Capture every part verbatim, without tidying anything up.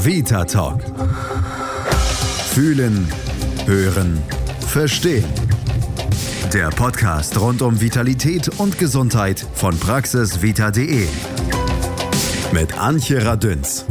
Vita Talk. Fühlen, hören, verstehen. Der Podcast rund um Vitalität und Gesundheit von praxisvita punkt de mit Antje Radünz.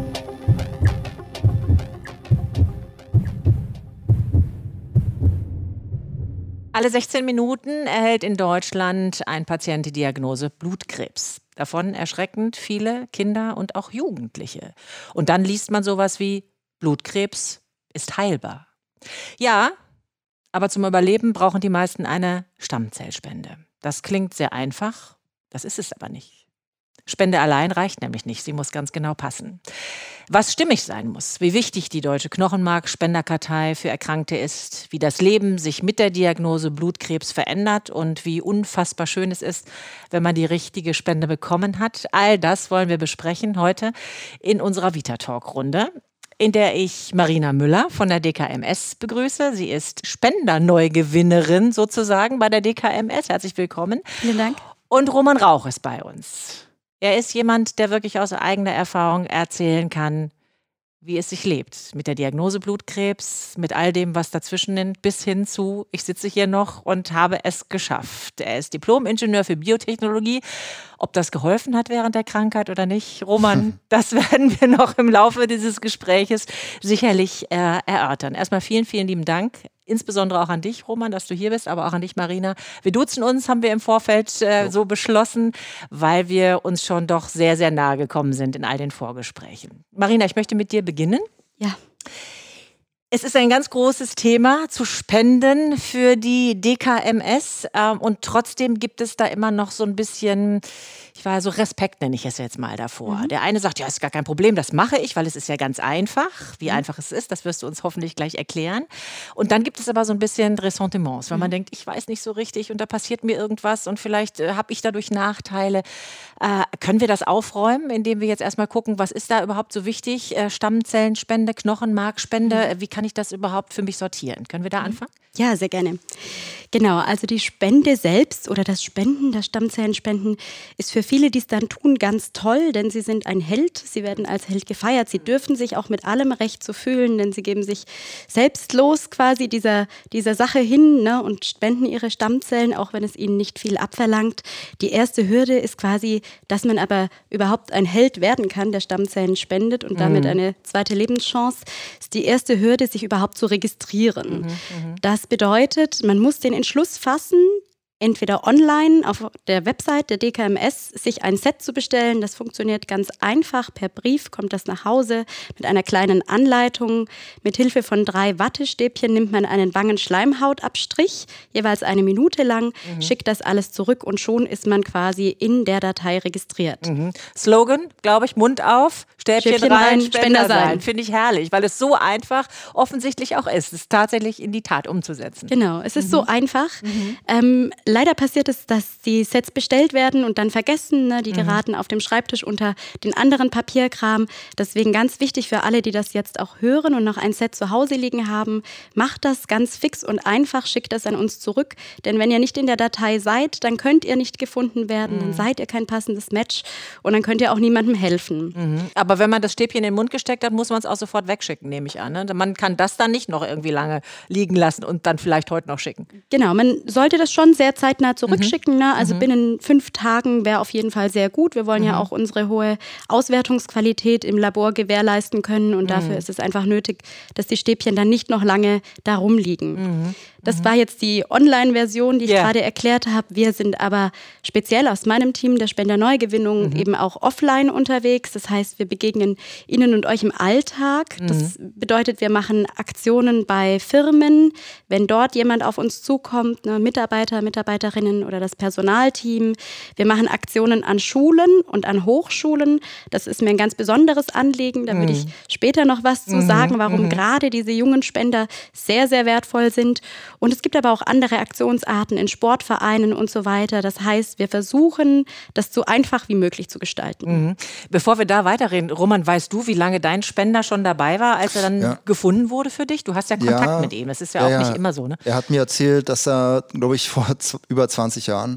Alle sechzehn Minuten erhält in Deutschland ein Patient die Diagnose Blutkrebs. Davon erschreckend viele Kinder und auch Jugendliche. Und dann liest man sowas wie Blutkrebs ist heilbar. Ja, aber zum Überleben brauchen die meisten eine Stammzellspende. Das klingt sehr einfach, das ist es aber nicht. Spende allein reicht nämlich nicht, sie muss ganz genau passen. Was stimmig sein muss, wie wichtig die Deutsche Knochenmarkspenderkartei für Erkrankte ist, wie das Leben sich mit der Diagnose Blutkrebs verändert und wie unfassbar schön es ist, wenn man die richtige Spende bekommen hat. All das wollen wir besprechen heute in unserer Vita Talk Runde, in der ich Marina Müller von der D K M S begrüße. Sie ist Spenderneugewinnerin sozusagen bei der D K M S. Herzlich willkommen. Vielen Dank. Und Roman Rauch ist bei uns. Er ist jemand, der wirklich aus eigener Erfahrung erzählen kann, wie es sich lebt. Mit der Diagnose Blutkrebs, mit all dem, was dazwischen nimmt, bis hin zu, ich sitze hier noch und habe es geschafft. Er ist Diplom-Ingenieur für Biotechnologie. Ob das geholfen hat während der Krankheit oder nicht, Roman, das werden wir noch im Laufe dieses Gespräches sicherlich äh, erörtern. Erstmal vielen, vielen lieben Dank. Insbesondere auch an dich, Roman, dass du hier bist, aber auch an dich, Marina. Wir duzen uns, haben wir im Vorfeld äh, so beschlossen, weil wir uns schon doch sehr, sehr nahe gekommen sind in all den Vorgesprächen. Marina, ich möchte mit dir beginnen. Ja. Es ist ein ganz großes Thema, zu spenden für die D K M S. Ähm, und trotzdem gibt es da immer noch so ein bisschen, ich war so Respekt, nenne ich es jetzt mal davor. Mhm. Der eine sagt, ja, ist gar kein Problem, das mache ich, weil es ist ja ganz einfach. Wie mhm. einfach es ist, das wirst du uns hoffentlich gleich erklären. Und dann gibt es aber so ein bisschen Ressentiments, weil mhm. man denkt, ich weiß nicht so richtig und da passiert mir irgendwas und vielleicht äh, habe ich dadurch Nachteile. Äh, können wir das aufräumen, indem wir jetzt erstmal gucken, was ist da überhaupt so wichtig? Äh, Stammzellenspende, Knochenmarkspende, mhm. wie kann ich das überhaupt für mich sortieren? Können wir da anfangen? Ja, sehr gerne. Genau, also die Spende selbst oder das Spenden, das Stammzellenspenden ist für viele, die es dann tun, ganz toll, denn sie sind ein Held, sie werden als Held gefeiert, sie dürfen sich auch mit allem Recht so fühlen, denn sie geben sich selbstlos quasi dieser, dieser Sache hin, ne, und spenden ihre Stammzellen, auch wenn es ihnen nicht viel abverlangt. Die erste Hürde ist quasi, dass man aber überhaupt ein Held werden kann, der Stammzellen spendet und damit mhm. eine zweite Lebenschance. Ist die erste Hürde, sich überhaupt zu registrieren. Mhm, mh. Das bedeutet, man muss den Entschluss fassen, entweder online auf der Website der D K M S sich ein Set zu bestellen. Das funktioniert ganz einfach. Per Brief kommt das nach Hause mit einer kleinen Anleitung. Mit Hilfe von drei Wattestäbchen nimmt man einen Wangenschleimhautabstrich, jeweils eine Minute lang, mhm. schickt das alles zurück und schon ist man quasi in der Datei registriert. Mhm. Slogan, glaube ich, Mund auf, Stäbchen, Stäbchen rein, rein, Spender, Spender sein. sein. Finde ich herrlich, weil es so einfach offensichtlich auch ist, es tatsächlich in die Tat umzusetzen. Genau, es ist mhm. so einfach. Mhm. Ähm, Leider passiert es, dass die Sets bestellt werden und dann vergessen, ne? Die mhm. geraten auf dem Schreibtisch unter den anderen Papierkram. Deswegen ganz wichtig für alle, die das jetzt auch hören und noch ein Set zu Hause liegen haben, macht das ganz fix und einfach, schickt das an uns zurück. Denn wenn ihr nicht in der Datei seid, dann könnt ihr nicht gefunden werden, mhm. dann seid ihr kein passendes Match und dann könnt ihr auch niemandem helfen. Mhm. Aber wenn man das Stäbchen in den Mund gesteckt hat, muss man es auch sofort wegschicken, nehme ich an. Ne? Man kann das dann nicht noch irgendwie lange liegen lassen und dann vielleicht heute noch schicken. Genau, man sollte das schon sehr zeitnah zurückschicken. Ne? Also mhm. binnen fünf Tagen wäre auf jeden Fall sehr gut. Wir wollen mhm. ja auch unsere hohe Auswertungsqualität im Labor gewährleisten können und mhm. dafür ist es einfach nötig, dass die Stäbchen dann nicht noch lange da rumliegen. Mhm. Das war jetzt die Online-Version, die ich yeah. gerade erklärt habe. Wir sind aber speziell aus meinem Team der Spenderneugewinnung mhm. eben auch offline unterwegs. Das heißt, wir begegnen Ihnen und euch im Alltag. Mhm. Das bedeutet, wir machen Aktionen bei Firmen. Wenn dort jemand auf uns zukommt, ne, Mitarbeiter, Mitarbeiterinnen oder das Personalteam. Wir machen Aktionen an Schulen und an Hochschulen. Das ist mir ein ganz besonderes Anliegen. Da würde ich später noch was zu sagen, warum mhm. gerade diese jungen Spender sehr, sehr wertvoll sind. Und es gibt aber auch andere Aktionsarten in Sportvereinen und so weiter. Das heißt, wir versuchen, das so einfach wie möglich zu gestalten. Mhm. Bevor wir da weiterreden, Roman, weißt du, wie lange dein Spender schon dabei war, als er dann ja. gefunden wurde für dich? Du hast ja Kontakt ja, mit ihm. Das ist ja, ja auch ja. nicht immer so, ne? Er hat mir erzählt, dass er, glaube ich, vor z- über zwanzig Jahren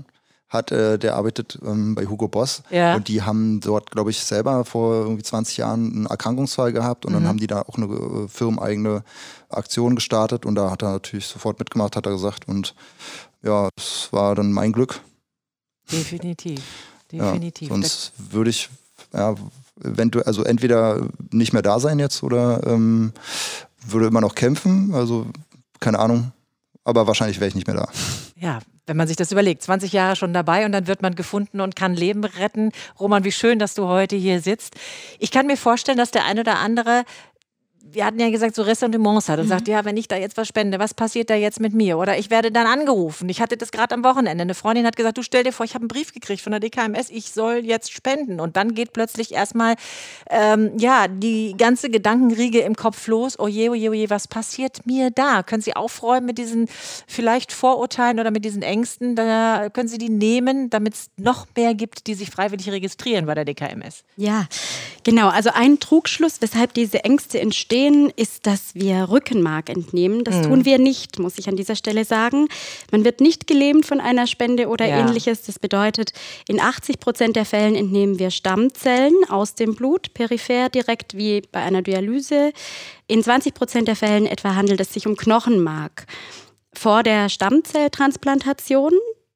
hat, äh, der arbeitet ähm, bei Hugo Boss ja. und die haben dort, glaube ich, selber vor irgendwie zwanzig Jahren einen Erkrankungsfall gehabt und mhm. dann haben die da auch eine äh, firmeneigene Aktion gestartet und da hat er natürlich sofort mitgemacht, hat er gesagt und ja, das war dann mein Glück. Definitiv, definitiv. Ja, sonst würde ich, ja, wenn du, also entweder nicht mehr da sein jetzt oder ähm, würde immer noch kämpfen, also keine Ahnung, aber wahrscheinlich wäre ich nicht mehr da. Ja, wenn man sich das überlegt, zwanzig Jahre schon dabei und dann wird man gefunden und kann Leben retten. Roman, wie schön, dass du heute hier sitzt. Ich kann mir vorstellen, dass der ein oder andere, wir hatten ja gesagt, so Ressentiments hat und mhm. sagt, ja, wenn ich da jetzt was spende, was passiert da jetzt mit mir? Oder ich werde dann angerufen. Ich hatte das gerade am Wochenende. Eine Freundin hat gesagt, du stell dir vor, ich habe einen Brief gekriegt von der D K M S, ich soll jetzt spenden. Und dann geht plötzlich erstmal ähm, ja, die ganze Gedankenriege im Kopf los. Oje, oje, oje, was passiert mir da? Können Sie aufräumen mit diesen vielleicht Vorurteilen oder mit diesen Ängsten? Da können Sie die nehmen, damit es noch mehr gibt, die sich freiwillig registrieren bei der D K M S. Ja, genau. Also ein Trugschluss, weshalb diese Ängste entstehen, ist, dass wir Rückenmark entnehmen. Das mhm. tun wir nicht, muss ich an dieser Stelle sagen. Man wird nicht gelähmt von einer Spende oder ja. ähnliches. Das bedeutet, in achtzig Prozent der Fällen entnehmen wir Stammzellen aus dem Blut, peripher, direkt wie bei einer Dialyse. In zwanzig Prozent der Fällen etwa handelt es sich um Knochenmark. Vor der Stammzelltransplantation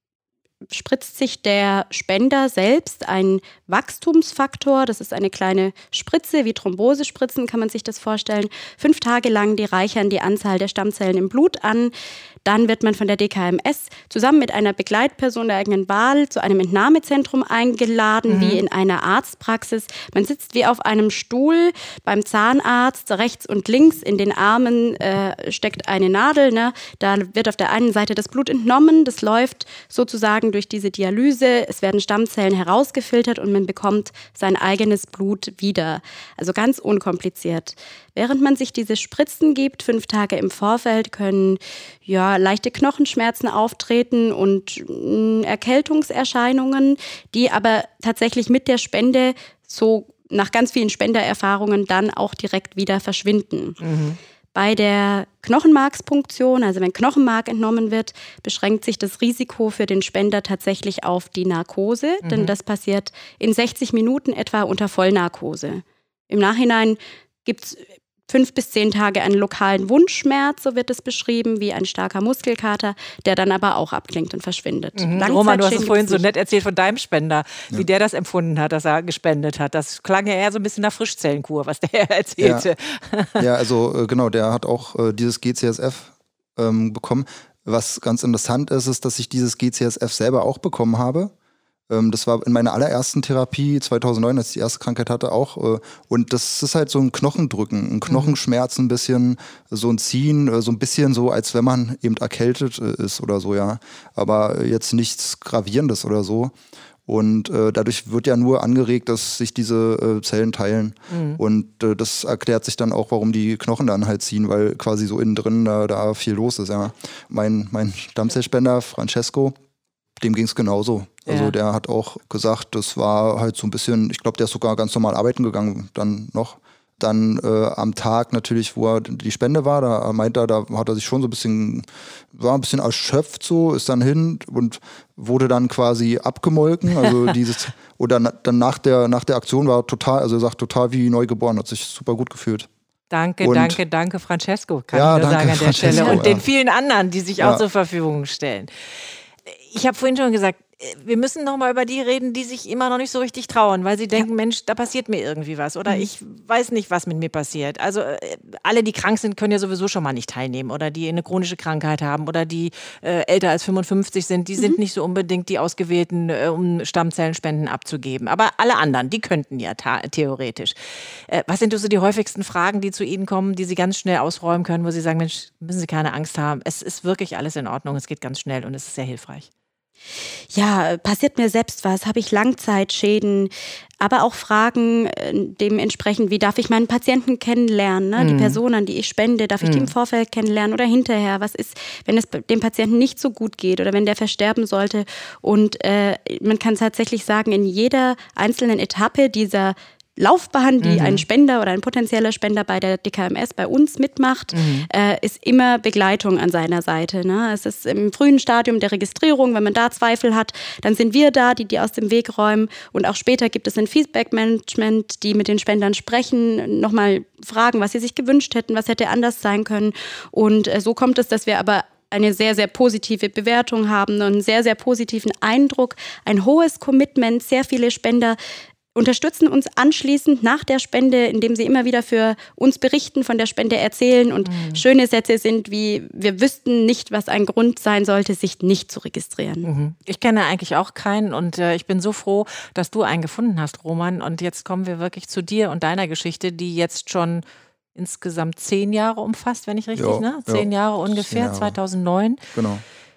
spritzt sich der Spender selbst einen Wachstumsfaktor, das ist eine kleine Spritze, wie Thrombosespritzen kann man sich das vorstellen. Fünf Tage lang, die reichern die Anzahl der Stammzellen im Blut an. Dann wird man von der D K M S zusammen mit einer Begleitperson der eigenen Wahl zu einem Entnahmezentrum eingeladen, mhm. wie in einer Arztpraxis. Man sitzt wie auf einem Stuhl beim Zahnarzt, rechts und links in den Armen äh, steckt eine Nadel. Ne? Da wird auf der einen Seite das Blut entnommen, das läuft sozusagen durch diese Dialyse. Es werden Stammzellen herausgefiltert und man bekommt sein eigenes Blut wieder. Also ganz unkompliziert. Während man sich diese Spritzen gibt, fünf Tage im Vorfeld, können ja, leichte Knochenschmerzen auftreten und mh, Erkältungserscheinungen, die aber tatsächlich mit der Spende so nach ganz vielen Spendererfahrungen dann auch direkt wieder verschwinden. Mhm. Bei der Knochenmarkspunktion, also wenn Knochenmark entnommen wird, beschränkt sich das Risiko für den Spender tatsächlich auf die Narkose, mhm. denn das passiert in sechzig Minuten etwa unter Vollnarkose. Im Nachhinein gibt es fünf bis zehn Tage einen lokalen Wundschmerz, so wird es beschrieben, wie ein starker Muskelkater, der dann aber auch abklingt und verschwindet. Mhm. Roman, du hast es vorhin so nett erzählt von deinem Spender, ja. wie der das empfunden hat, dass er gespendet hat. Das klang ja eher so ein bisschen nach Frischzellenkur, was der erzählte. Ja, ja also genau, der hat auch äh, dieses G C S F ähm, bekommen. Was ganz interessant ist, ist, dass ich dieses G C S F selber auch bekommen habe. Das war in meiner allerersten Therapie zweitausendneun, als ich die erste Krankheit hatte, auch. Und das ist halt so ein Knochendrücken, ein Knochenschmerz, ein bisschen so ein Ziehen, so ein bisschen so, als wenn man eben erkältet ist oder so, ja. Aber jetzt nichts Gravierendes oder so. Und äh, dadurch wird ja nur angeregt, dass sich diese äh, Zellen teilen. Mhm. Und äh, das erklärt sich dann auch, warum die Knochen dann halt ziehen, weil quasi so innen drin da, da viel los ist, ja. Mein, mein Stammzellspender, Francesco, dem ging es genauso. Also ja. der hat auch gesagt, das war halt so ein bisschen, ich glaube, der ist sogar ganz normal arbeiten gegangen dann noch. Dann äh, am Tag natürlich, wo er die Spende war, da meint er, da hat er sich schon so ein bisschen, war ein bisschen erschöpft so, ist dann hin und wurde dann quasi abgemolken. Also dieses, oder na, dann nach der, nach der Aktion war er total, also er sagt total wie neugeboren, hat sich super gut gefühlt. Danke, und danke, danke Francesco, kann ja, ich nur danke, sagen an der Francesco, Stelle. Und ja. den vielen anderen, die sich ja. auch zur Verfügung stellen. Ich habe vorhin schon gesagt, wir müssen noch mal über die reden, die sich immer noch nicht so richtig trauen, weil sie denken, ja. Mensch, da passiert mir irgendwie was oder mhm. ich weiß nicht, was mit mir passiert. Also alle, die krank sind, können ja sowieso schon mal nicht teilnehmen oder die eine chronische Krankheit haben oder die äh, älter als fünfundfünfzig sind, die mhm. sind nicht so unbedingt die Ausgewählten, äh, um Stammzellenspenden abzugeben. Aber alle anderen, die könnten ja theoretisch. Äh, was sind so die häufigsten Fragen, die zu Ihnen kommen, die Sie ganz schnell ausräumen können, wo Sie sagen, Mensch, müssen Sie keine Angst haben. Es ist wirklich alles in Ordnung, es geht ganz schnell und es ist sehr hilfreich. Ja, passiert mir selbst was? Habe ich Langzeitschäden? Aber auch Fragen äh, dementsprechend, wie darf ich meinen Patienten kennenlernen? Ne? Mhm. Die Person, an die ich spende, darf ich mhm. die im Vorfeld kennenlernen oder hinterher? Was ist, wenn es dem Patienten nicht so gut geht oder wenn der versterben sollte? Und äh, man kann tatsächlich sagen, in jeder einzelnen Etappe dieser Laufbahn, die Mhm. ein Spender oder ein potenzieller Spender bei der D K M S bei uns mitmacht, Mhm. äh, ist immer Begleitung an seiner Seite. Ne? Es ist im frühen Stadium der Registrierung, wenn man da Zweifel hat, dann sind wir da, die die aus dem Weg räumen. Und auch später gibt es ein Feedback-Management, die mit den Spendern sprechen, nochmal fragen, was sie sich gewünscht hätten, was hätte anders sein können. Und äh, so kommt es, dass wir aber eine sehr, sehr positive Bewertung haben und einen sehr, sehr positiven Eindruck, ein hohes Commitment, sehr viele Spender unterstützen uns anschließend nach der Spende, indem sie immer wieder für uns berichten, von der Spende erzählen und mhm. schöne Sätze sind wie, wir wüssten nicht, was ein Grund sein sollte, sich nicht zu registrieren. Mhm. Ich kenne eigentlich auch keinen und äh, ich bin so froh, dass du einen gefunden hast, Roman. Und jetzt kommen wir wirklich zu dir und deiner Geschichte, die jetzt schon insgesamt zehn Jahre umfasst, wenn ich richtig, jo, ne? Zehn jo, Jahre ungefähr, Jahre. zweitausendneun. Genau.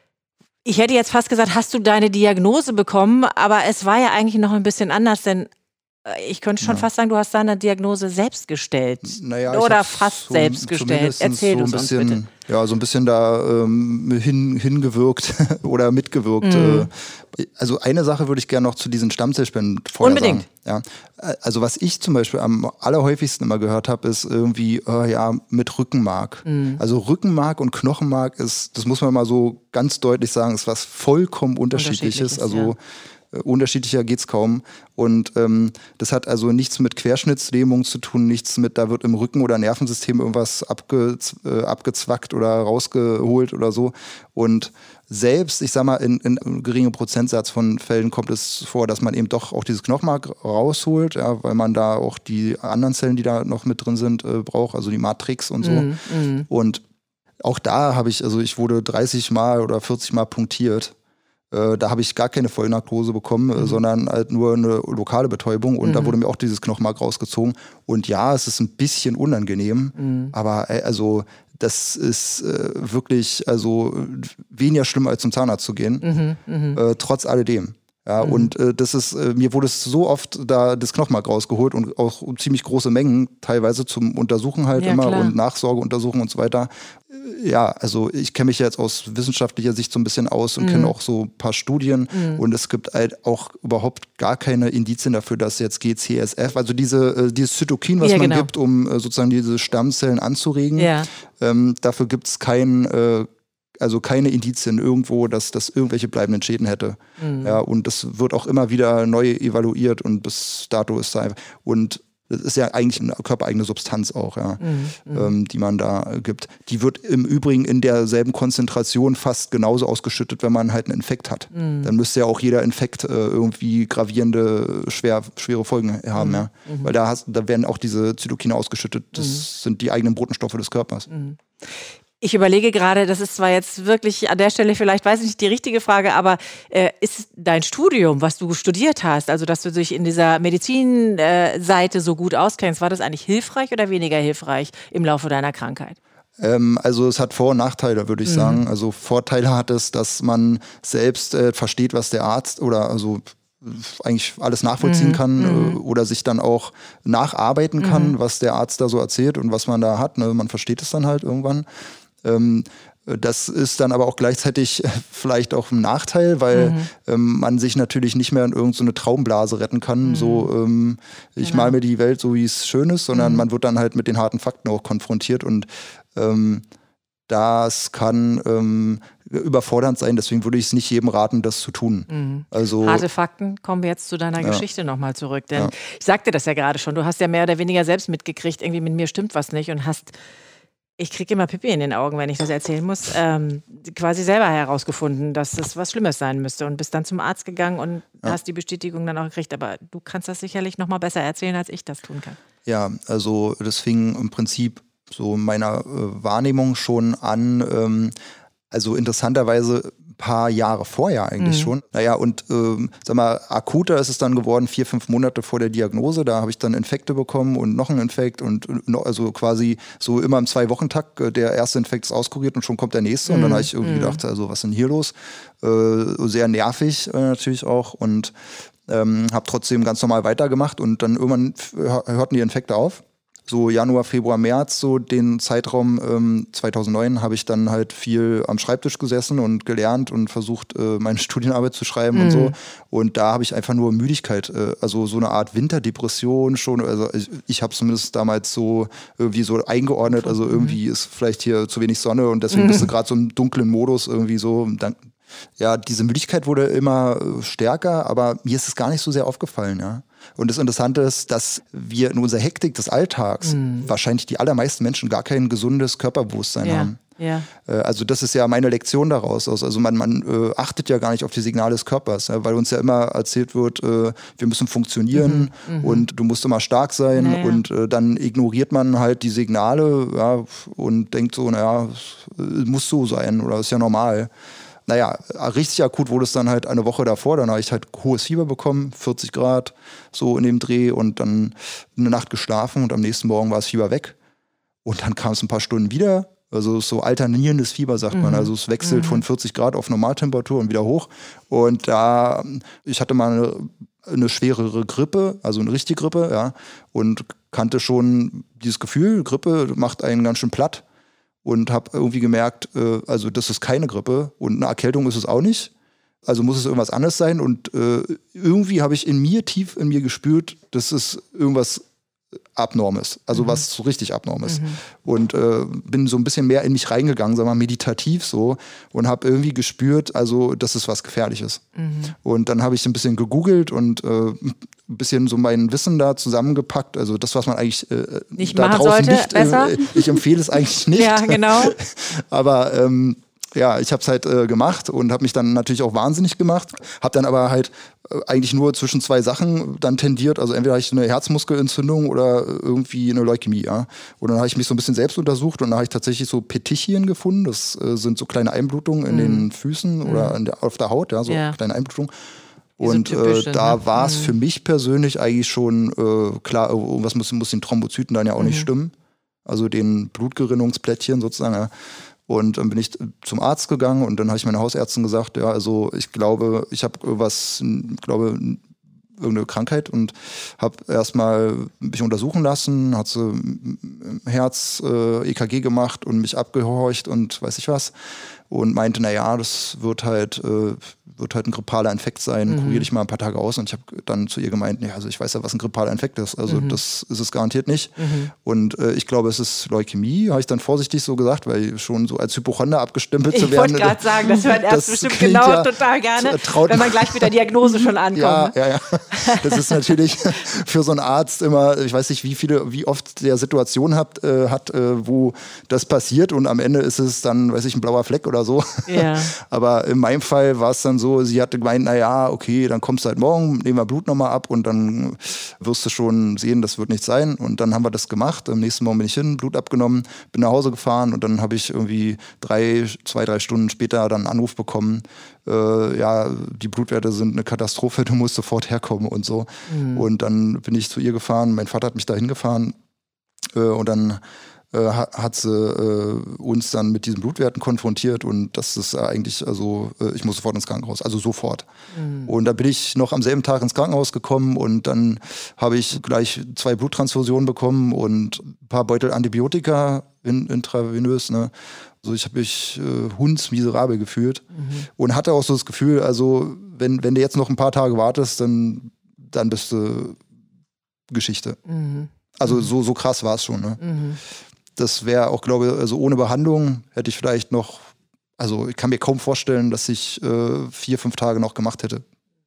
Ich hätte jetzt fast gesagt, hast du deine Diagnose bekommen, aber es war ja eigentlich noch ein bisschen anders, denn ich könnte schon ja. fast sagen, du hast deine Diagnose selbst gestellt. Naja, oder fast so selbst gestellt. Erzähl so uns bisschen, uns bitte. Ja, so ein bisschen da ähm, hin, hingewirkt oder mitgewirkt. Mhm. Also eine Sache würde ich gerne noch zu diesen Stammzellspenden vorher Unbedingt. sagen. Ja. Also was ich zum Beispiel am allerhäufigsten immer gehört habe, ist irgendwie, äh, ja, mit Rückenmark. Mhm. Also Rückenmark und Knochenmark ist, das muss man mal so ganz deutlich sagen, ist was vollkommen Unterschiedliches. Also ja. Unterschiedlicher geht's kaum. Und ähm, das hat also nichts mit Querschnittslähmung zu tun, nichts mit, da wird im Rücken- oder Nervensystem irgendwas abge, äh, abgezwackt oder rausgeholt oder so. Und selbst, ich sag mal, in, in einem geringen Prozentsatz von Fällen kommt es vor, dass man eben doch auch dieses Knochenmark rausholt, ja, weil man da auch die anderen Zellen, die da noch mit drin sind, äh, braucht, also die Matrix und so. Mm, mm. Und auch da habe ich, also ich wurde dreißig Mal oder vierzig Mal punktiert. Äh, da habe ich gar keine Vollnarkose bekommen, mhm. äh, sondern halt nur eine lokale Betäubung. Und mhm. da wurde mir auch dieses Knochenmark rausgezogen. Und ja, es ist ein bisschen unangenehm, mhm. aber äh, also das ist äh, wirklich also weniger schlimm, als zum Zahnarzt zu gehen, mhm. äh, trotz alledem. Ja, mhm. und äh, das ist, äh, mir wurde es so oft da das Knochenmark rausgeholt und auch ziemlich große Mengen, teilweise zum Untersuchen halt ja, immer klar. und Nachsorgeuntersuchen und so weiter. Äh, ja, also ich kenne mich jetzt aus wissenschaftlicher Sicht so ein bisschen aus und mhm. kenne auch so ein paar Studien mhm. und es gibt halt auch überhaupt gar keine Indizien dafür, dass jetzt G C S F, also diese, äh, dieses Zytokin, was ja, man genau. gibt, um äh, sozusagen diese Stammzellen anzuregen, ja. ähm, dafür gibt es kein äh, Also keine Indizien irgendwo, dass das irgendwelche bleibenden Schäden hätte. Mhm. Ja, und das wird auch immer wieder neu evaluiert und bis dato ist da einfach. Und das ist ja eigentlich eine körpereigene Substanz auch, ja, mhm. ähm, die man da gibt. Die wird im Übrigen in derselben Konzentration fast genauso ausgeschüttet, wenn man halt einen Infekt hat. Mhm. Dann müsste ja auch jeder Infekt äh, irgendwie gravierende, schwer, schwere Folgen haben, mhm. ja. Mhm. Weil da, hast, da werden auch diese Zytokine ausgeschüttet. Das mhm. sind die eigenen Botenstoffe des Körpers. Mhm. Ich überlege gerade, das ist zwar jetzt wirklich an der Stelle vielleicht, weiß ich nicht, die richtige Frage, aber äh, ist dein Studium, was du studiert hast, also dass du dich in dieser Medizinseite äh, so gut auskennst, war das eigentlich hilfreich oder weniger hilfreich im Laufe deiner Krankheit? Ähm, also es hat Vor- und Nachteile, würde ich mhm. sagen. Also Vorteile hat es, dass man selbst äh, versteht, was der Arzt oder also eigentlich alles nachvollziehen mhm. kann mhm. oder sich dann auch nacharbeiten kann, mhm. was der Arzt da so erzählt und was man da hat. Ne? Man versteht es dann halt irgendwann. Ähm, das ist dann aber auch gleichzeitig vielleicht auch ein Nachteil, weil mhm. ähm, man sich natürlich nicht mehr in irgendeine so Traumblase retten kann. Mhm. So, ähm, ich genau. mal mir die Welt so, wie es schön ist, sondern mhm. man wird dann halt mit den harten Fakten auch konfrontiert und ähm, das kann ähm, überfordernd sein, deswegen würde ich es nicht jedem raten, das zu tun. Mhm. Also, harte Fakten, kommen wir jetzt zu deiner ja. Geschichte nochmal zurück, denn ja. ich sagte das ja gerade schon, du hast ja mehr oder weniger selbst mitgekriegt, irgendwie mit mir stimmt was nicht und hast, ich kriege immer Pipi in den Augen, wenn ich das erzählen muss, ähm, quasi selber herausgefunden, dass das was Schlimmes sein müsste und bist dann zum Arzt gegangen und ja. hast die Bestätigung dann auch gekriegt, aber du kannst das sicherlich nochmal besser erzählen, als ich das tun kann. Ja, also das fing im Prinzip so meiner äh, Wahrnehmung schon an, ähm, also interessanterweise ein paar Jahre vorher eigentlich mhm. schon. Naja, und ähm, sag mal, akuter ist es dann geworden, vier, fünf Monate vor der Diagnose. Da habe ich dann Infekte bekommen und noch einen Infekt und noch, also quasi so immer im Zwei-Wochen-Takt. Äh, der erste Infekt ist auskuriert und schon kommt der nächste. Mhm. Und dann habe ich irgendwie mhm. gedacht, also was ist denn hier los? Äh, sehr nervig äh, natürlich auch und ähm, habe trotzdem ganz normal weitergemacht und dann irgendwann hörten die Infekte auf. so Januar, Februar, März, so den Zeitraum ähm, zweitausendneun habe ich dann halt viel am Schreibtisch gesessen und gelernt und versucht, äh, meine Studienarbeit zu schreiben mhm. und so. Und da habe ich einfach nur Müdigkeit, äh, also so eine Art Winterdepression schon. Also ich, ich habe es zumindest damals so irgendwie so eingeordnet. Also irgendwie ist vielleicht hier zu wenig Sonne und deswegen mhm. bist du gerade so im dunklen Modus irgendwie so. Dann, ja, diese Müdigkeit wurde immer stärker, aber mir ist es gar nicht so sehr aufgefallen, ja. Und das Interessante ist, dass wir in unserer Hektik des Alltags mhm. wahrscheinlich die allermeisten Menschen gar kein gesundes Körperbewusstsein ja. haben. Ja. Also das ist ja meine Lektion daraus. Also man, man äh, achtet ja gar nicht auf die Signale des Körpers, ja, weil uns ja immer erzählt wird, äh, wir müssen funktionieren mhm. und du musst immer stark sein naja. und äh, dann ignoriert man halt die Signale ja, und denkt so, naja, es muss so sein oder ist ja normal. Naja, richtig akut wurde es dann halt eine Woche davor, dann habe ich halt hohes Fieber bekommen, vierzig Grad, so in dem Dreh und dann eine Nacht geschlafen und am nächsten Morgen war das Fieber weg. Und dann kam es ein paar Stunden wieder, also so alternierendes Fieber, sagt mhm. man, also es wechselt mhm. von vierzig Grad auf Normaltemperatur und wieder hoch. Und da, ich hatte mal eine, eine schwerere Grippe, also eine richtige Grippe, ja, und kannte schon dieses Gefühl, Grippe macht einen ganz schön platt. Und habe irgendwie gemerkt, äh, also das ist keine Grippe und eine Erkältung ist es auch nicht. Also muss es irgendwas anderes sein. Und äh, irgendwie habe ich in mir, tief in mir gespürt, dass es irgendwas Abnormes, also mhm. was so richtig Abnormes. Mhm. Und äh, bin so ein bisschen mehr in mich reingegangen, sagen wir mal meditativ so und habe irgendwie gespürt, also dass es was Gefährliches. Mhm. Und dann habe ich ein bisschen gegoogelt und äh, ein bisschen so mein Wissen da zusammengepackt, also das, was man eigentlich äh, nicht da machen draußen sollte, nicht, besser. Äh, ich empfehle es eigentlich nicht. Ja, genau. Aber ähm, ja, ich habe es halt äh, gemacht und habe mich dann natürlich auch wahnsinnig gemacht. Habe dann aber halt äh, eigentlich nur zwischen zwei Sachen dann tendiert. Also entweder hatte ich eine Herzmuskelentzündung oder irgendwie eine Leukämie. Ja? Und dann habe ich mich so ein bisschen selbst untersucht und da habe ich tatsächlich so Petechien gefunden. Das äh, sind so kleine Einblutungen in mm. den Füßen mm. oder in der, auf der Haut, ja, so ja. kleine Einblutungen. Und so äh, da ne? war es mm. für mich persönlich eigentlich schon äh, klar, irgendwas muss, muss den Thrombozyten dann ja auch mm. nicht stimmen. Also den Blutgerinnungsplättchen sozusagen, ja. Und dann bin ich zum Arzt gegangen und dann habe ich meiner Hausärztin gesagt, ja, also ich glaube, ich habe was, glaube irgendeine Krankheit und habe erstmal mich untersuchen lassen, hat so Herz, äh, E K G gemacht und mich abgehorcht und weiß ich was und meinte, na ja, das wird halt äh, wird halt ein grippaler Infekt sein, mhm. kurier dich mal ein paar Tage aus. Und ich habe dann zu ihr gemeint, ja, also ich weiß ja, was ein grippaler Infekt ist, also mhm. das ist es garantiert nicht. Mhm. Und äh, ich glaube, es ist Leukämie, habe ich dann vorsichtig so gesagt, weil schon so als Hypochonder abgestempelt ich zu werden. Ich wollte gerade sagen, das hört erst bestimmt genau ja, total gerne, wenn man gleich mit der Diagnose schon ankommt. Ja, ja, ja. Das ist natürlich für so einen Arzt immer, ich weiß nicht, wie viele, wie oft der Situation hat, äh, hat äh, wo das passiert und am Ende ist es dann, weiß ich, ein blauer Fleck oder so. Ja. Aber in meinem Fall war es dann so, sie hatte gemeint, naja, okay, dann kommst du halt morgen, nehmen wir Blut nochmal ab und dann wirst du schon sehen, das wird nichts sein. Und dann haben wir das gemacht. Am nächsten Morgen bin ich hin, Blut abgenommen, bin nach Hause gefahren und dann habe ich irgendwie drei, zwei, drei Stunden später dann einen Anruf bekommen, äh, ja, die Blutwerte sind eine Katastrophe, du musst sofort herkommen und so. Mhm. Und dann bin ich zu ihr gefahren, mein Vater hat mich da hingefahren äh, und dann Äh, hat sie äh, uns dann mit diesen Blutwerten konfrontiert und das ist eigentlich, also äh, ich muss sofort ins Krankenhaus, also sofort. Mhm. Und da bin ich noch am selben Tag ins Krankenhaus gekommen und dann habe ich gleich zwei Bluttransfusionen bekommen und ein paar Beutel Antibiotika in, intravenös, ne? Also ich habe mich äh, hundsmiserabel gefühlt mhm. und hatte auch so das Gefühl, also wenn, wenn du jetzt noch ein paar Tage wartest, dann, dann bist du Geschichte. Mhm. Also so, so krass war es schon, ne? Mhm. Das wäre auch, glaube ich, also ohne Behandlung hätte ich vielleicht noch, also ich kann mir kaum vorstellen, dass ich äh, vier, fünf Tage noch gemacht hätte,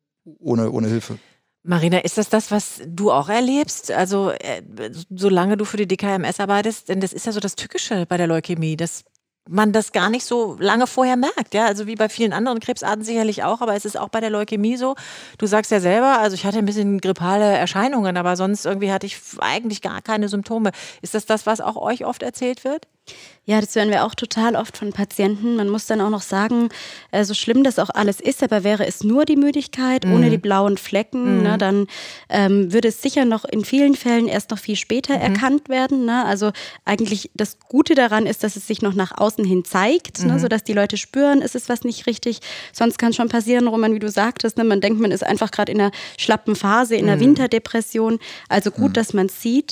ohne, ohne Hilfe. Marina, ist das das, was du auch erlebst? Also äh, solange du für die D K M S arbeitest, denn das ist ja so das Tückische bei der Leukämie, dass man das gar nicht so lange vorher merkt, ja, also wie bei vielen anderen Krebsarten sicherlich auch, aber es ist auch bei der Leukämie so. Du sagst ja selber, also ich hatte ein bisschen grippale Erscheinungen, aber sonst irgendwie hatte ich eigentlich gar keine Symptome. Ist das das, was auch euch oft erzählt wird? Ja, das hören wir auch total oft von Patienten. Man muss dann auch noch sagen, äh, so schlimm das auch alles ist, aber wäre es nur die Müdigkeit, mhm. ohne die blauen Flecken, mhm. ne, dann ähm, würde es sicher noch in vielen Fällen erst noch viel später mhm. erkannt werden. Ne? Also eigentlich das Gute daran ist, dass es sich noch nach außen hin zeigt, mhm. ne, sodass die Leute spüren, es ist was nicht richtig. Sonst kann schon passieren, Roman, wie du sagtest, ne, man denkt, man ist einfach gerade in einer schlappen Phase, in einer mhm. Winterdepression. Also gut, mhm. dass man es sieht.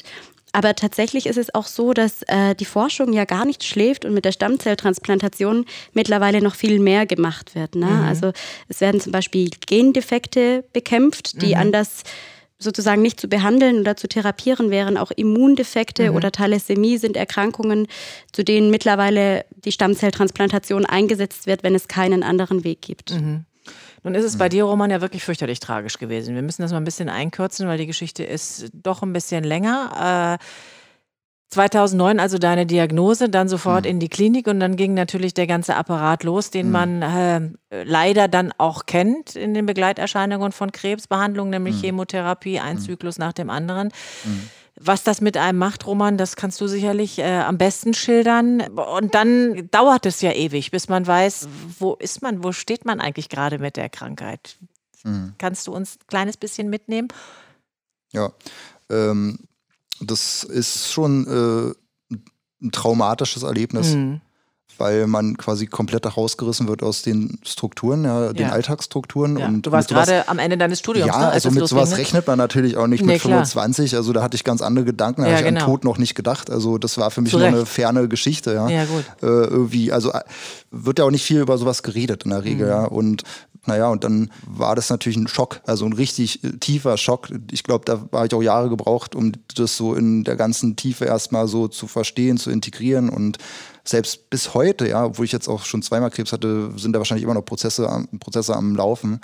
Aber tatsächlich ist es auch so, dass äh, die Forschung ja gar nicht schläft und mit der Stammzelltransplantation mittlerweile noch viel mehr gemacht wird. Ne? Mhm. Also es werden zum Beispiel Gendefekte bekämpft, die mhm. anders sozusagen nicht zu behandeln oder zu therapieren wären. Auch Immundefekte mhm. oder Thalassämie sind Erkrankungen, zu denen mittlerweile die Stammzelltransplantation eingesetzt wird, wenn es keinen anderen Weg gibt. Mhm. Nun ist es bei dir, Roman, ja wirklich fürchterlich tragisch gewesen. Wir müssen das mal ein bisschen einkürzen, weil die Geschichte ist doch ein bisschen länger. Äh, zweitausendneun also deine Diagnose, dann sofort mhm. in die Klinik und dann ging natürlich der ganze Apparat los, den mhm. man äh, leider dann auch kennt in den Begleiterscheinungen von Krebsbehandlung, nämlich mhm. Chemotherapie, ein mhm. Zyklus nach dem anderen. Mhm. Was das mit einem macht, Roman, das kannst du sicherlich äh, am besten schildern. Und dann dauert es ja ewig, bis man weiß, wo ist man, wo steht man eigentlich gerade mit der Krankheit. Mhm. Kannst du uns ein kleines bisschen mitnehmen? Ja, ähm, das ist schon äh, ein traumatisches Erlebnis, mhm. weil man quasi komplett rausgerissen wird aus den Strukturen, ja, den ja. Alltagsstrukturen. Ja. Und du warst gerade am Ende deines Studiums. Ja, ne? also mit sowas ne? rechnet man natürlich auch nicht nee, mit fünfundzwanzig. Also da hatte ich ganz andere Gedanken, da ja, habe ich genau. an Tod noch nicht gedacht. Also das war für mich Zurecht. nur eine ferne Geschichte. Ja, ja gut. Äh, irgendwie, also wird ja auch nicht viel über sowas geredet in der Regel. Mhm. Ja. Und naja, und dann war das natürlich ein Schock, also ein richtig äh, tiefer Schock. Ich glaube, da habe ich auch Jahre gebraucht, um das so in der ganzen Tiefe erstmal so zu verstehen, zu integrieren. Und selbst bis heute, ja, obwohl ich jetzt auch schon zweimal Krebs hatte, sind da wahrscheinlich immer noch Prozesse am, Prozesse am Laufen.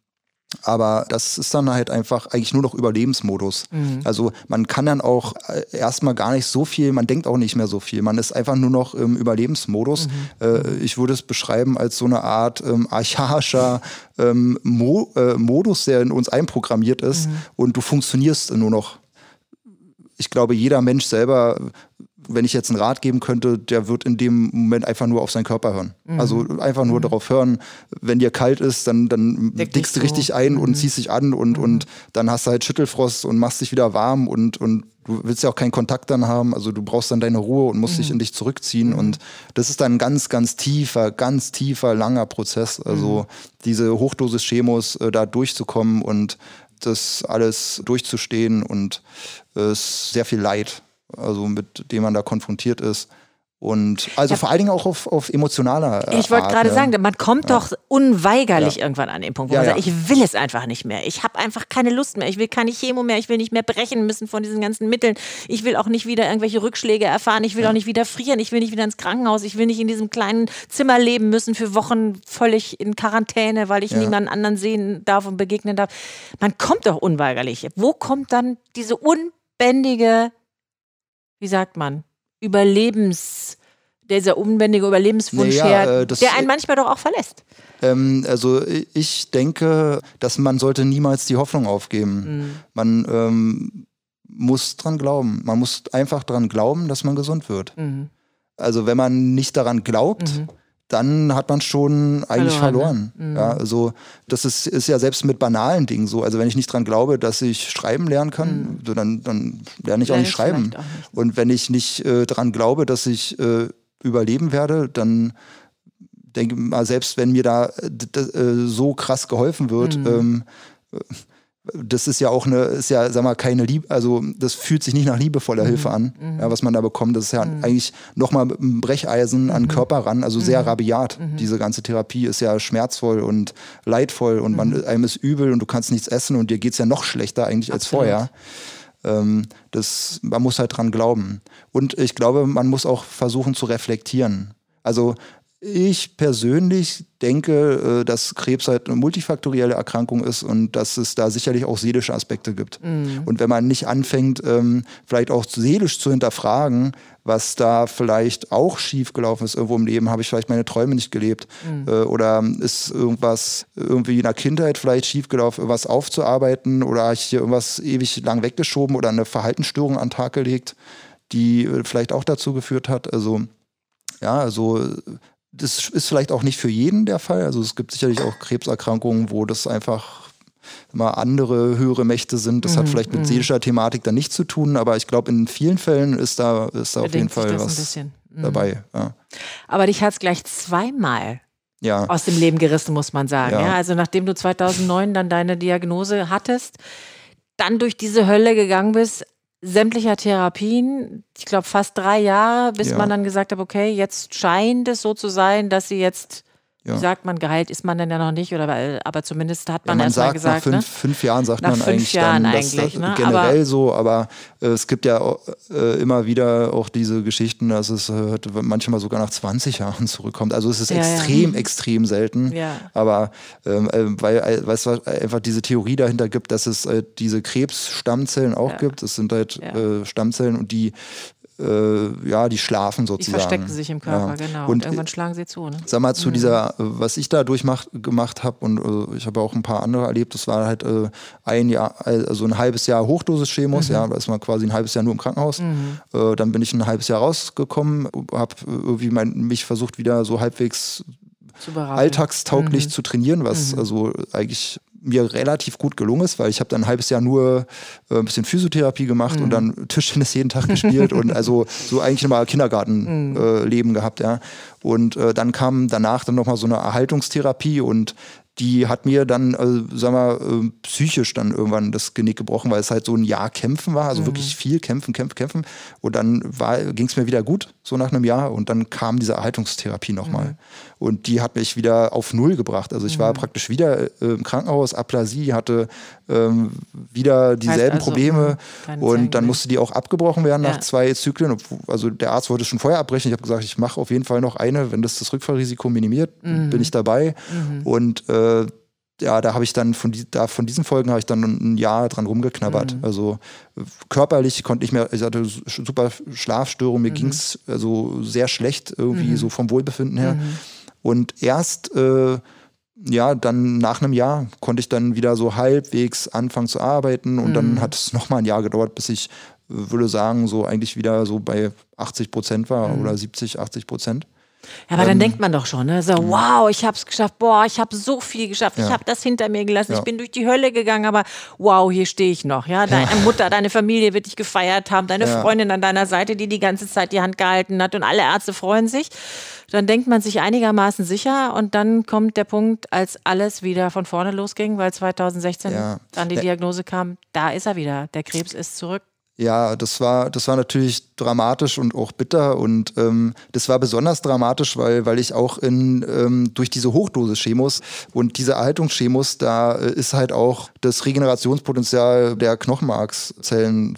Aber das ist dann halt einfach eigentlich nur noch Überlebensmodus. Mhm. Also man kann dann auch erstmal gar nicht so viel, man denkt auch nicht mehr so viel. Man ist einfach nur noch im Überlebensmodus. Mhm. Äh, ich würde es beschreiben als so eine Art ähm, archaischer ähm, Mo- äh, Modus, der in uns einprogrammiert ist. Mhm. Und du funktionierst nur noch. Ich glaube, jeder Mensch selber, wenn ich jetzt einen Rat geben könnte, der wird in dem Moment einfach nur auf seinen Körper hören. Mhm. Also einfach nur mhm. darauf hören, wenn dir kalt ist, dann, dann dickst du richtig ein mhm. und ziehst dich an und, mhm. und dann hast du halt Schüttelfrost und machst dich wieder warm und, und du willst ja auch keinen Kontakt dann haben. Also du brauchst dann deine Ruhe und musst mhm. dich in dich zurückziehen. Mhm. Und das ist dann ein ganz, ganz tiefer, ganz tiefer, langer Prozess. Also mhm. diese Hochdosis-Chemos äh, da durchzukommen und das alles durchzustehen und es ist sehr viel Leid, also mit dem man da konfrontiert ist. Und also ja. vor allen Dingen auch auf, auf emotionaler Ich wollte gerade ja. sagen, man kommt ja. doch unweigerlich ja. irgendwann an den Punkt, wo ja, man ja. sagt, ich will es einfach nicht mehr. Ich habe einfach keine Lust mehr. Ich will keine Chemo mehr. Ich will nicht mehr brechen müssen von diesen ganzen Mitteln. Ich will auch nicht wieder irgendwelche Rückschläge erfahren. Ich will ja. auch nicht wieder frieren. Ich will nicht wieder ins Krankenhaus. Ich will nicht in diesem kleinen Zimmer leben müssen für Wochen völlig in Quarantäne, weil ich ja. niemanden anderen sehen darf und begegnen darf. Man kommt doch unweigerlich. Wo kommt dann diese unbändige, wie sagt man, Überlebens, dieser unbändige Überlebenswunsch naja, her, äh, das, der einen manchmal doch auch verlässt. Ähm, also ich denke, dass man sollte niemals die Hoffnung aufgeben. Mhm. Man ähm, muss dran glauben. Man muss einfach dran glauben, dass man gesund wird. Mhm. Also wenn man nicht daran glaubt, mhm. dann hat man schon eigentlich verloren. verloren. Ne? Mhm. Ja, also das ist, ist ja selbst mit banalen Dingen so. Also wenn ich nicht dran glaube, dass ich schreiben lernen kann, mhm. so dann, dann lerne ich auch nicht schreiben. Auch nicht. Und wenn ich nicht äh, dran glaube, dass ich äh, überleben werde, dann denke ich mal, selbst wenn mir da äh, so krass geholfen wird, mhm. ähm, das ist ja auch eine, ist ja, sag mal, keine Liebe, also das fühlt sich nicht nach liebevoller mhm. Hilfe an, mhm. ja, was man da bekommt. Das ist ja mhm. eigentlich nochmal mit einem Brecheisen an den Körper ran, also sehr mhm. rabiat. Mhm. Diese ganze Therapie ist ja schmerzvoll und leidvoll und man, einem ist übel und du kannst nichts essen und dir geht's ja noch schlechter eigentlich als Absolut. vorher. Ähm, das, man muss halt dran glauben. Und ich glaube, man muss auch versuchen zu reflektieren. Also ich persönlich denke, dass Krebs halt eine multifaktorielle Erkrankung ist und dass es da sicherlich auch seelische Aspekte gibt. Mhm. Und wenn man nicht anfängt, vielleicht auch seelisch zu hinterfragen, was da vielleicht auch schiefgelaufen ist irgendwo im Leben, habe ich vielleicht meine Träume nicht gelebt mhm. oder ist irgendwas irgendwie in der Kindheit vielleicht schiefgelaufen, irgendwas aufzuarbeiten oder habe ich hier irgendwas ewig lang weggeschoben oder eine Verhaltensstörung an den Tag gelegt, die vielleicht auch dazu geführt hat. Also ja, also das ist vielleicht auch nicht für jeden der Fall. Also es gibt sicherlich auch Krebserkrankungen, wo das einfach mal andere höhere Mächte sind. Das mhm, hat vielleicht mit mhm. seelischer Thematik dann nichts zu tun, aber ich glaube, in vielen Fällen ist da, ist da auf jeden Fall was mhm. dabei. Ja. Aber dich hat es gleich zweimal ja. aus dem Leben gerissen, muss man sagen. Ja. Ja, also nachdem du zweitausendneun dann deine Diagnose hattest, dann durch diese Hölle gegangen bist, sämtlicher Therapien, ich glaube fast drei Jahre, bis Ja. man dann gesagt hat, okay, jetzt scheint es so zu sein, dass sie jetzt, Ja. wie sagt man, geheilt ist man denn ja noch nicht, oder aber zumindest hat Ja, man, man erst mal sagt, gesagt, nach fünf, ne? fünf Jahren sagt Nach man fünf eigentlich Jahren dann, dass eigentlich, das ne? generell Aber- so, aber äh, es gibt ja äh, immer wieder auch diese Geschichten, dass es äh, manchmal sogar nach zwanzig Jahren zurückkommt. Also es ist Ja, ja. extrem, extrem selten. Ja. Aber ähm, äh, weil äh, weil es einfach diese Theorie dahinter gibt, dass es äh, diese Krebsstammzellen auch Ja. gibt. Es sind halt Ja. äh, Stammzellen und die äh, ja, die schlafen Die sozusagen. verstecken sich im Körper, Ja. genau. Und, Und irgendwann schlagen sie zu. Ne? Sag mal, zu dieser, äh, was ich da durchmacht, gemacht habe und äh, ich habe auch ein paar andere erlebt, das war halt äh, ein Jahr, also ein halbes Jahr Hochdosis-Chemos, Mhm. ja, da ist man quasi ein halbes Jahr nur im Krankenhaus. Äh, dann bin ich ein halbes Jahr rausgekommen, habe irgendwie mein, mich versucht wieder so halbwegs Zu beraten. alltagstauglich Mhm. zu trainieren, was also eigentlich mir relativ gut gelungen ist, weil ich habe dann ein halbes Jahr nur äh, ein bisschen Physiotherapie gemacht Mhm. und dann Tischtennis jeden Tag gespielt und also so eigentlich mal Kindergartenleben Mhm. äh, Leben gehabt, ja. Und äh, dann kam danach dann nochmal so eine Erhaltungstherapie und die hat mir dann, äh, sag mal, äh, psychisch dann irgendwann das Genick gebrochen, weil es halt so ein Jahr Kämpfen war, also Mhm. wirklich viel Kämpfen, Kämpfen, Kämpfen. Und dann ging es mir wieder gut, so nach einem Jahr. Und dann kam diese Erhaltungstherapie nochmal. Mhm. Und die hat mich wieder auf Null gebracht. Also ich war praktisch wieder äh, im Krankenhaus, Aplasie, hatte ähm, wieder dieselben also, Probleme. mh, keine Und dann Zellen musste die auch abgebrochen werden nach Ja. zwei Zyklen. Obwohl- Also der Arzt wollte schon vorher abbrechen. Ich habe gesagt, ich mache auf jeden Fall noch eine, wenn das das Rückfallrisiko minimiert, Mhm. bin ich dabei. Und äh, ja, da habe ich dann von, die, da von diesen Folgen habe ich dann ein Jahr dran rumgeknabbert. Mhm. Also äh, körperlich konnte ich mehr, ich hatte s- super Schlafstörungen, mir Mhm. ging es also sehr schlecht irgendwie Mhm. so vom Wohlbefinden her. Mhm. Und erst äh, ja, dann nach einem Jahr konnte ich dann wieder so halbwegs anfangen zu arbeiten und Mhm. dann hat es nochmal ein Jahr gedauert, bis ich äh, würde sagen, so eigentlich wieder so bei achtzig Prozent war Mhm. oder siebzig, achtzig Prozent. Ja, aber dann Ähm, denkt man doch schon, ne? So, wow, ich hab's geschafft, boah, ich habe so viel geschafft, ich Ja. habe das hinter mir gelassen, Ja. ich bin durch die Hölle gegangen, aber wow, hier stehe ich noch, ja? Deine Mutter, deine Familie wird dich gefeiert haben, deine Ja. Freundin an deiner Seite, die die ganze Zeit die Hand gehalten hat und alle Ärzte freuen sich. Dann denkt man sich einigermaßen sicher und dann kommt der Punkt, als alles wieder von vorne losging, weil zweitausendsechzehn Ja. dann die Ja. Diagnose kam, da ist er wieder, der Krebs ist zurück. Ja, das war, das war natürlich dramatisch und auch bitter und ähm, das war besonders dramatisch, weil, weil ich auch in, ähm, durch diese Hochdosis-Chemos und diese Erhaltungschemos, da äh, ist halt auch das Regenerationspotenzial der Knochenmarkszellen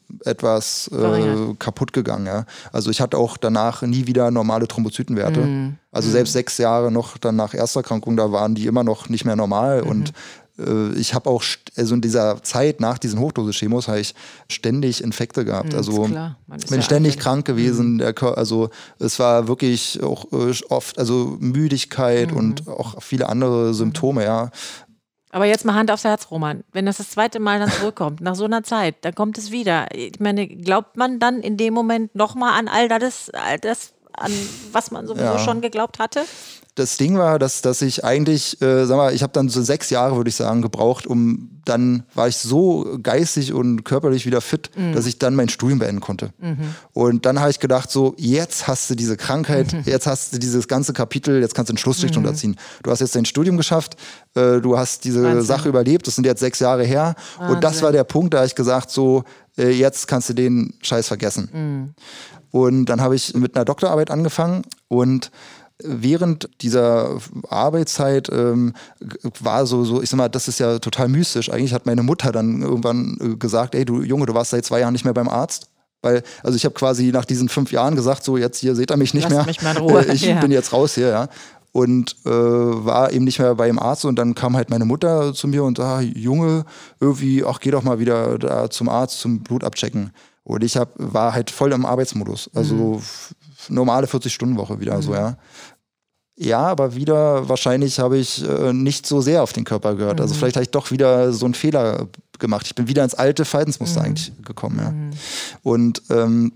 etwas äh, Verringert. kaputt gegangen. Ja. Also ich hatte auch danach nie wieder normale Thrombozytenwerte. Mhm. Also selbst sechs Jahre noch dann nach Ersterkrankung, da waren die immer noch nicht mehr normal Mhm. und äh, ich habe auch, st- also in dieser Zeit nach diesen Hochdosis-Chemos habe ich ständig Infekte gehabt. Mhm, Also ist klar. Man ist bin ja ständig anfällig. krank gewesen. Der Kör- also es war wirklich auch äh, oft, also Müdigkeit Mhm. und auch viele andere Symptome, ja. Aber jetzt mal Hand aufs Herz, Roman. Wenn das das zweite Mal dann zurückkommt, nach so einer Zeit, dann kommt es wieder. Ich meine, glaubt man dann in dem Moment nochmal an all das, all das, an was man sowieso Ja. schon geglaubt hatte? Das Ding war, dass, dass ich eigentlich, äh, sag mal, ich habe dann so sechs Jahre, würde ich sagen, gebraucht, um dann war ich so geistig und körperlich wieder fit, Mhm. dass ich dann mein Studium beenden konnte. Und dann habe ich gedacht, so, jetzt hast du diese Krankheit, Mhm. jetzt hast du dieses ganze Kapitel, jetzt kannst du einen Schlussstrich drunter ziehen. Du hast jetzt dein Studium geschafft, äh, du hast diese Wahnsinn. Sache überlebt, das sind jetzt sechs Jahre her. Und das Wahnsinn. war der Punkt, da habe ich gesagt, so, äh, jetzt kannst du den Scheiß vergessen. Mhm. Und dann habe ich mit einer Doktorarbeit angefangen und während dieser Arbeitszeit ähm, war so, so, ich sag mal, das ist ja total mystisch. Eigentlich hat meine Mutter dann irgendwann äh, gesagt, ey, du Junge, du warst seit zwei Jahren nicht mehr beim Arzt. Weil, also ich habe quasi nach diesen fünf Jahren gesagt, so jetzt hier seht ihr mich nicht Lasst mehr. mich mal in Ruhe. Äh, Ich Ja. bin jetzt raus hier, ja. Und äh, war eben nicht mehr beim Arzt und dann kam halt meine Mutter zu mir und ah, Junge, irgendwie, ach, geh doch mal wieder da zum Arzt zum Blut abchecken. Und ich hab, war halt voll im Arbeitsmodus. Also Mhm. f- normale vierzig-Stunden-Woche wieder so, ja. Ja, aber wieder wahrscheinlich habe ich äh, nicht so sehr auf den Körper gehört. Also Mhm. vielleicht habe ich doch wieder so einen Fehler gemacht. Ich bin wieder ins alte Verhaltensmuster Mhm. eigentlich gekommen, ja. Und ähm,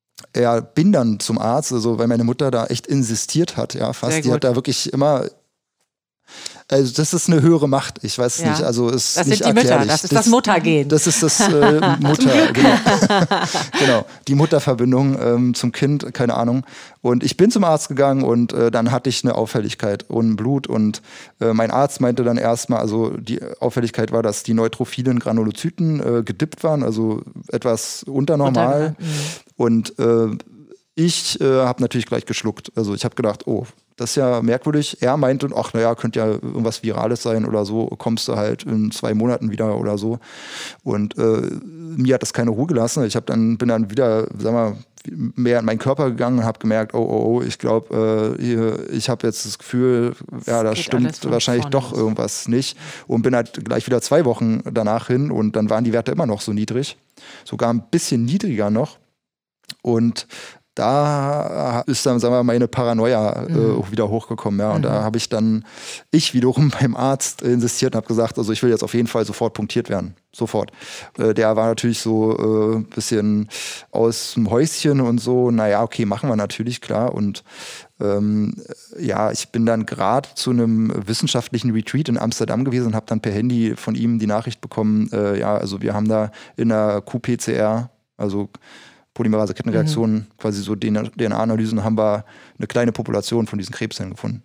ja, bin dann zum Arzt, also weil meine Mutter da echt insistiert hat, ja, fast. Sehr Die gut. hat da wirklich immer Also das ist eine höhere Macht, ich weiß es ja. nicht. Also ist das nicht sind die erklärlich. Mütter, das ist das, das Muttergen. Das ist das äh, Mutter, genau. genau. Die Mutterverbindung ähm, zum Kind, keine Ahnung. Und ich bin zum Arzt gegangen und äh, dann hatte ich eine Auffälligkeit ohne Blut. Und äh, mein Arzt meinte dann erstmal, also die Auffälligkeit war, dass die neutrophilen Granulozyten äh, gedippt waren, also etwas unternormal. Mhm. Und äh, ich äh, habe natürlich gleich geschluckt. Also ich habe gedacht, oh, das ist ja merkwürdig. Er meinte, ach naja, könnte ja irgendwas Virales sein oder so, kommst du halt in zwei Monaten wieder oder so. Und äh, mir hat das keine Ruhe gelassen. Ich hab dann, bin dann wieder, sag mal, mehr in meinen Körper gegangen und habe gemerkt, oh, oh, oh, ich glaube, äh, ich habe jetzt das Gefühl, ja, da stimmt wahrscheinlich doch irgendwas nicht. Und bin halt gleich wieder zwei Wochen danach hin und dann waren die Werte immer noch so niedrig. Sogar ein bisschen niedriger noch. Und da ist dann, sagen wir mal, meine Paranoia äh, mhm. wieder hochgekommen. Ja. Und mhm. da habe ich dann, ich wiederum beim Arzt insistiert und habe gesagt, also ich will jetzt auf jeden Fall sofort punktiert werden. Sofort. Äh, der war natürlich so ein äh, bisschen aus dem Häuschen und so. Naja, okay, machen wir natürlich, klar. Und ähm, ja, ich bin dann gerade zu einem wissenschaftlichen Retreat in Amsterdam gewesen und habe dann per Handy von ihm die Nachricht bekommen, äh, ja, also wir haben da in der Q P C R, also Polymerase-Kettenreaktionen, mhm. quasi so D N A-Analysen, haben wir eine kleine Population von diesen Krebszellen gefunden.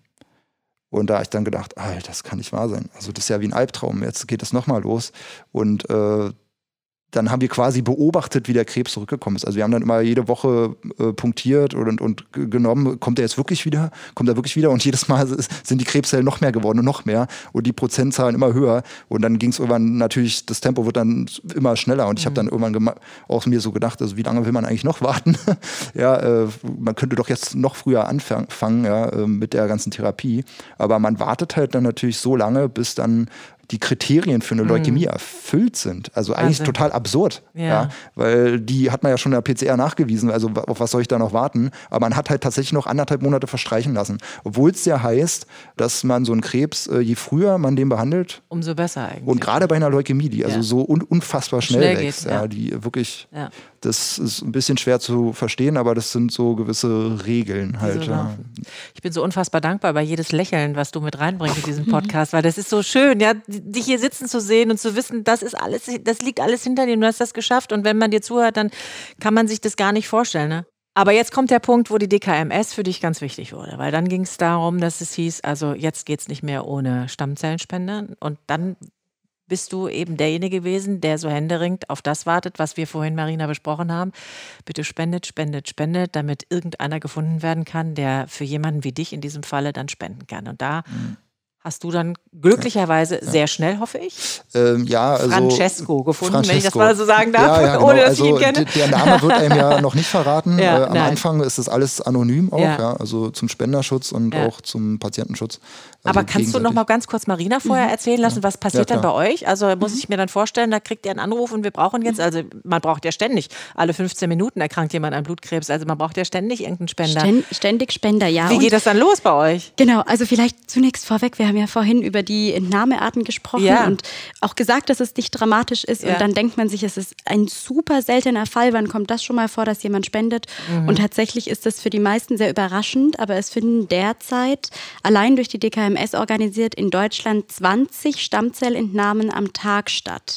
Und da habe ich dann gedacht, Alter, das kann nicht wahr sein. Also das ist ja wie ein Albtraum, jetzt geht das nochmal los. Und äh, dann haben wir quasi beobachtet, wie der Krebs zurückgekommen ist. Also wir haben dann immer jede Woche äh, punktiert und, und genommen, kommt er jetzt wirklich wieder? Kommt er wirklich wieder? Und jedes Mal sind die Krebszellen noch mehr geworden und noch mehr und die Prozentzahlen immer höher. Und dann ging es irgendwann natürlich, das Tempo wird dann immer schneller. Und ich habe dann irgendwann auch mir so gedacht, also wie lange will man eigentlich noch warten? ja, äh, man könnte doch jetzt noch früher anfangen ja, äh, mit der ganzen Therapie. Aber man wartet halt dann natürlich so lange, bis dann die Kriterien für eine Leukämie mm. erfüllt sind. Also eigentlich also. total absurd. Ja. Ja, weil die hat man ja schon in der P C R nachgewiesen. Also auf was soll ich da noch warten? Aber man hat halt tatsächlich noch anderthalb Monate verstreichen lassen. Obwohl es ja heißt, dass man so einen Krebs, äh, je früher man den behandelt, umso besser eigentlich. Und gerade bei einer Leukämie, die ja. also so un- unfassbar schnell, schnell wächst. Geht, ja. Ja, die wirklich, ja. das ist ein bisschen schwer zu verstehen, aber das sind so gewisse Regeln halt. So ja. Ich bin so unfassbar dankbar über jedes Lächeln, was du mit reinbringst in diesen Podcast, weil das ist so schön, ja, dich hier sitzen zu sehen und zu wissen, das ist alles, das liegt alles hinter dir, du hast das geschafft und wenn man dir zuhört, dann kann man sich das gar nicht vorstellen, ne? Aber jetzt kommt der Punkt, wo die D K M S für dich ganz wichtig wurde, weil dann ging es darum, dass es hieß, also jetzt geht es nicht mehr ohne Stammzellenspender und dann bist du eben derjenige gewesen, der so händeringend auf das wartet, was wir vorhin, Marina, besprochen haben. Bitte spendet, spendet, spendet, damit irgendeiner gefunden werden kann, der für jemanden wie dich in diesem Falle dann spenden kann. Und da mhm. hast du dann glücklicherweise ja. sehr schnell, hoffe ich, ähm, ja, also Francesco gefunden, Francesco. wenn ich das mal so sagen darf, ja, ja, genau. ohne dass also ich ihn kenne. Der Name wird einem ja noch nicht verraten. ja, äh, am nein. Anfang ist das alles anonym auch, ja. Ja, also zum Spenderschutz und ja. auch zum Patientenschutz. Also aber kannst du noch mal ganz kurz Marina vorher erzählen lassen, ja. was passiert ja, dann bei euch? Also muss ich mir dann vorstellen, da kriegt ihr einen Anruf und wir brauchen jetzt, also man braucht ja ständig, alle fünfzehn Minuten erkrankt jemand an Blutkrebs, also man braucht ja ständig irgendeinen Spender. Ständig Spender, ja. Wie geht das dann los bei euch? Genau, also vielleicht zunächst vorweg, wir haben ja vorhin über die Entnahmearten gesprochen ja. und auch gesagt, dass es nicht dramatisch ist ja. und dann denkt man sich, es ist ein super seltener Fall, wann kommt das schon mal vor, dass jemand spendet mhm. und tatsächlich ist das für die meisten sehr überraschend, aber es finden derzeit allein durch die D K M S organisiert in Deutschland zwanzig Stammzellentnahmen am Tag statt.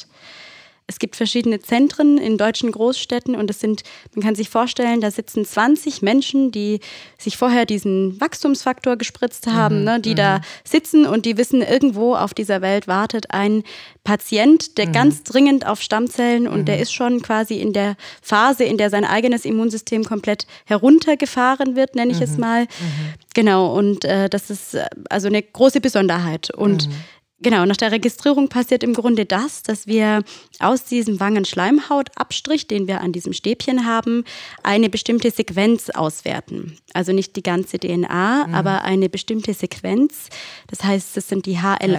Es gibt verschiedene Zentren in deutschen Großstädten und es sind, man kann sich vorstellen, da sitzen zwanzig Menschen, die sich vorher diesen Wachstumsfaktor gespritzt haben, mhm. ne, die mhm. da sitzen und die wissen, irgendwo auf dieser Welt wartet ein Patient, der mhm. ganz dringend auf Stammzellen und mhm. der ist schon quasi in der Phase, in der sein eigenes Immunsystem komplett heruntergefahren wird, nenne ich mhm. es mal. Mhm. Genau, und äh, das ist also eine große Besonderheit und mhm. Genau, nach der Registrierung passiert im Grunde das, dass wir aus diesem Wangenschleimhautabstrich, den wir an diesem Stäbchen haben, eine bestimmte Sequenz auswerten. Also nicht die ganze D N A, mhm. aber eine bestimmte Sequenz. Das heißt, das sind die H L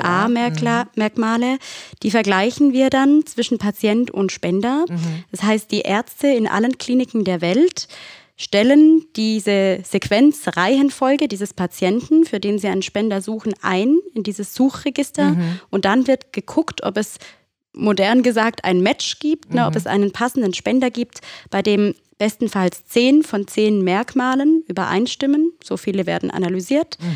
A-Merkmale. Die vergleichen wir dann zwischen Patient und Spender. Mhm. Das heißt, die Ärzte in allen Kliniken der Welt stellen diese Sequenzreihenfolge dieses Patienten, für den sie einen Spender suchen, ein in dieses Suchregister mhm. und dann wird geguckt, ob es modern gesagt ein Match gibt, mhm. ne, ob es einen passenden Spender gibt, bei dem bestenfalls zehn von zehn Merkmalen übereinstimmen. So viele werden analysiert. Mhm.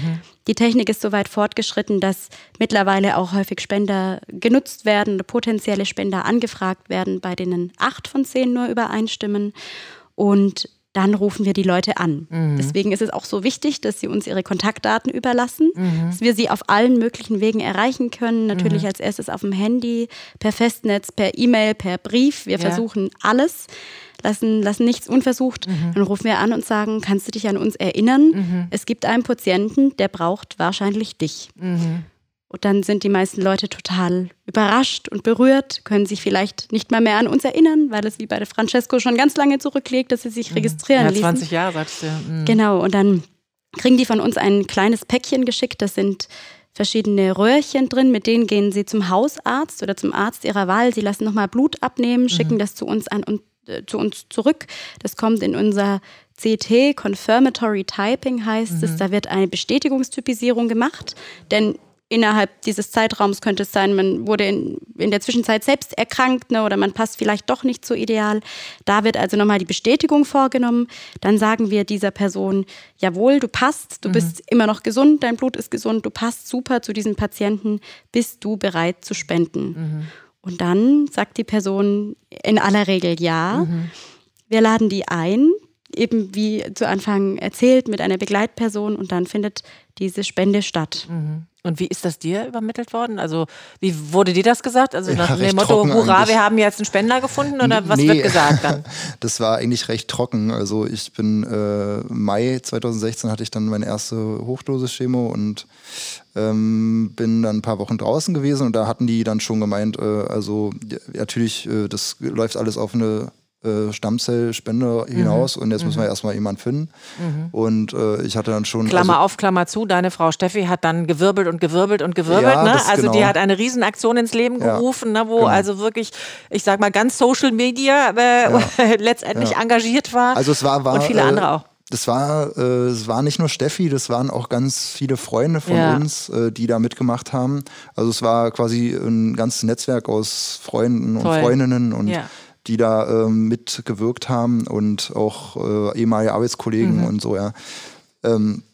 Die Technik ist so weit fortgeschritten, dass mittlerweile auch häufig Spender genutzt werden oder potenzielle Spender angefragt werden, bei denen acht von zehn nur übereinstimmen. Und dann rufen wir die Leute an. Mhm. Deswegen ist es auch so wichtig, dass sie uns ihre Kontaktdaten überlassen, mhm. dass wir sie auf allen möglichen Wegen erreichen können. Natürlich mhm. als erstes auf dem Handy, per Festnetz, per E-Mail, per Brief. Wir ja. versuchen alles, lassen, lassen nichts unversucht. Mhm. Dann rufen wir an und sagen, kannst du dich an uns erinnern? Mhm. Es gibt einen Patienten, der braucht wahrscheinlich dich. Mhm. Und dann sind die meisten Leute total überrascht und berührt, können sich vielleicht nicht mal mehr an uns erinnern, weil es wie bei der Francesco schon ganz lange zurückliegt, dass sie sich registrieren ließen. Ja, zwanzig Jahre, sagst du. Mhm. Genau, und dann kriegen die von uns ein kleines Päckchen geschickt, das sind verschiedene Röhrchen drin, mit denen gehen sie zum Hausarzt oder zum Arzt ihrer Wahl. Sie lassen nochmal Blut abnehmen, schicken mhm. das zu uns, an, und, äh, zu uns zurück. Das kommt in unser C T, Confirmatory Typing heißt mhm. es. Da wird eine Bestätigungstypisierung gemacht, denn innerhalb dieses Zeitraums könnte es sein, man wurde in, in der Zwischenzeit selbst erkrankt, ne, oder man passt vielleicht doch nicht so ideal. Da wird also nochmal die Bestätigung vorgenommen. Dann sagen wir dieser Person, jawohl, du passt, du mhm. bist immer noch gesund, dein Blut ist gesund, du passt super zu diesem Patienten, bist du bereit zu spenden? Mhm. Und dann sagt die Person in aller Regel ja. Mhm. Wir laden die ein, eben wie zu Anfang erzählt, mit einer Begleitperson, und dann findet diese Spende statt. Mhm. Und wie ist das dir übermittelt worden? Also wie wurde dir das gesagt? Also nach ja, dem Motto, hurra, eigentlich. Wir haben jetzt einen Spender gefunden, oder was nee. wird gesagt dann? Das war eigentlich recht trocken. Also ich bin äh, Mai zweitausendsechzehn hatte ich dann meine erste Hochdosis-Chemo und ähm, bin dann ein paar Wochen draußen gewesen, und da hatten die dann schon gemeint, äh, also ja, natürlich, äh, das läuft alles auf eine Stammzellspende hinaus, mhm. und jetzt müssen wir erstmal jemanden finden. Mhm. Und äh, ich hatte dann schon... Klammer also, auf, Klammer zu, deine Frau Steffi hat dann gewirbelt und gewirbelt und gewirbelt. Ja, ne? Also genau. Die hat eine Riesenaktion ins Leben gerufen, ja, ne, wo genau. also wirklich, ich sag mal, ganz Social Media äh, ja. letztendlich ja. engagiert war. Also es war, war und viele äh, andere auch. Das war, äh, es war nicht nur Steffi, das waren auch ganz viele Freunde von ja. uns, äh, die da mitgemacht haben. Also es war quasi ein ganzes Netzwerk aus Freunden und Toll. Freundinnen und ja. die da ähm, mitgewirkt haben, und auch äh, ehemalige Arbeitskollegen mhm. und so, ja. Ähm,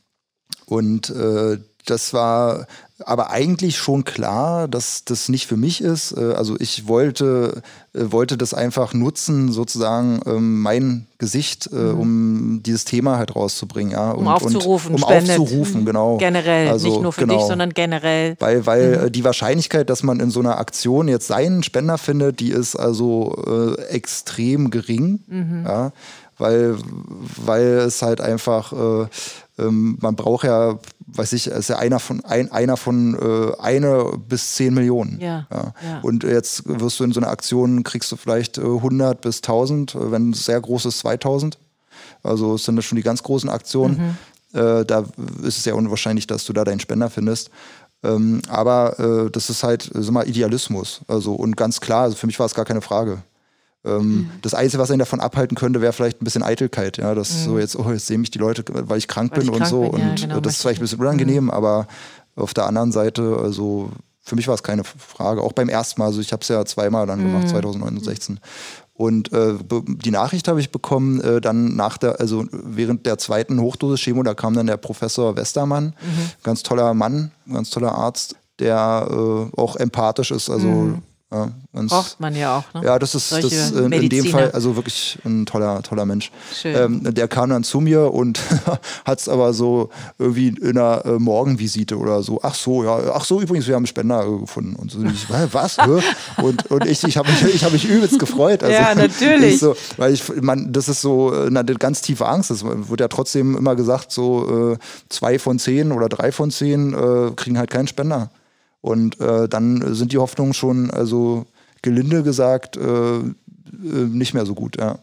und äh, das war aber eigentlich schon klar, dass das nicht für mich ist. Äh, also ich wollte, äh, wollte das einfach nutzen, sozusagen ähm, mein Gesicht, äh, mhm. um dieses Thema halt rauszubringen. Ja. Um und, aufzurufen, und, um spendet. aufzurufen, genau. Generell, also, nicht nur für genau. dich, sondern generell. Weil, weil mhm. die Wahrscheinlichkeit, dass man in so einer Aktion jetzt seinen Spender findet, die ist also äh, extrem gering. Mhm. Ja. Weil, weil es halt einfach, äh, ähm, man braucht ja, weiß ich, ist ja einer von, ein, einer von äh, eine bis zehn Millionen. Ja, ja. Ja. Und jetzt wirst du in so einer Aktion, kriegst du vielleicht äh, hundert bis tausend, wenn es sehr groß ist, zweitausend. Also es sind das schon die ganz großen Aktionen. Mhm. Äh, da ist es ja unwahrscheinlich, dass du da deinen Spender findest. Ähm, aber äh, das ist halt, sag mal, Idealismus. Also, und ganz klar, also für mich war es gar keine Frage. Ähm, mhm. Das Einzige, was einen davon abhalten könnte, wäre vielleicht ein bisschen Eitelkeit. Ja, dass mhm. so jetzt, oh, jetzt sehen mich die Leute, weil ich krank weil bin ich und krank so. Bin, ja, und genau, das ist vielleicht ein bisschen unangenehm, mhm. aber auf der anderen Seite, also für mich war es keine Frage. Auch beim ersten Mal, also ich habe es ja zweimal dann gemacht, mhm. zweitausendneunzehn und sechzehn. Und äh, die Nachricht habe ich bekommen, äh, dann nach der, also während der zweiten Hochdosis-Chemo, da kam dann der Professor Westermann, mhm. ganz toller Mann, ganz toller Arzt, der äh, auch empathisch ist, also mhm. Ja, braucht man ja auch. Ne? Ja, das ist, das ist in, in dem Fall also wirklich ein toller, toller Mensch. Ähm, der kam dann zu mir und hat es aber so irgendwie in einer äh, Morgenvisite oder so. Ach so, ja, ach so, übrigens, wir haben einen Spender äh, gefunden. Und so, ich, was? und, und ich, ich habe mich, ich hab mich übelst gefreut. Also, ja, natürlich. So, weil ich, man, das ist so eine ganz tiefe Angst. Es wird ja trotzdem immer gesagt, so äh, zwei von zehn oder drei von zehn äh, kriegen halt keinen Spender. Und äh, dann sind die Hoffnungen schon, also gelinde gesagt, äh, nicht mehr so gut, ja.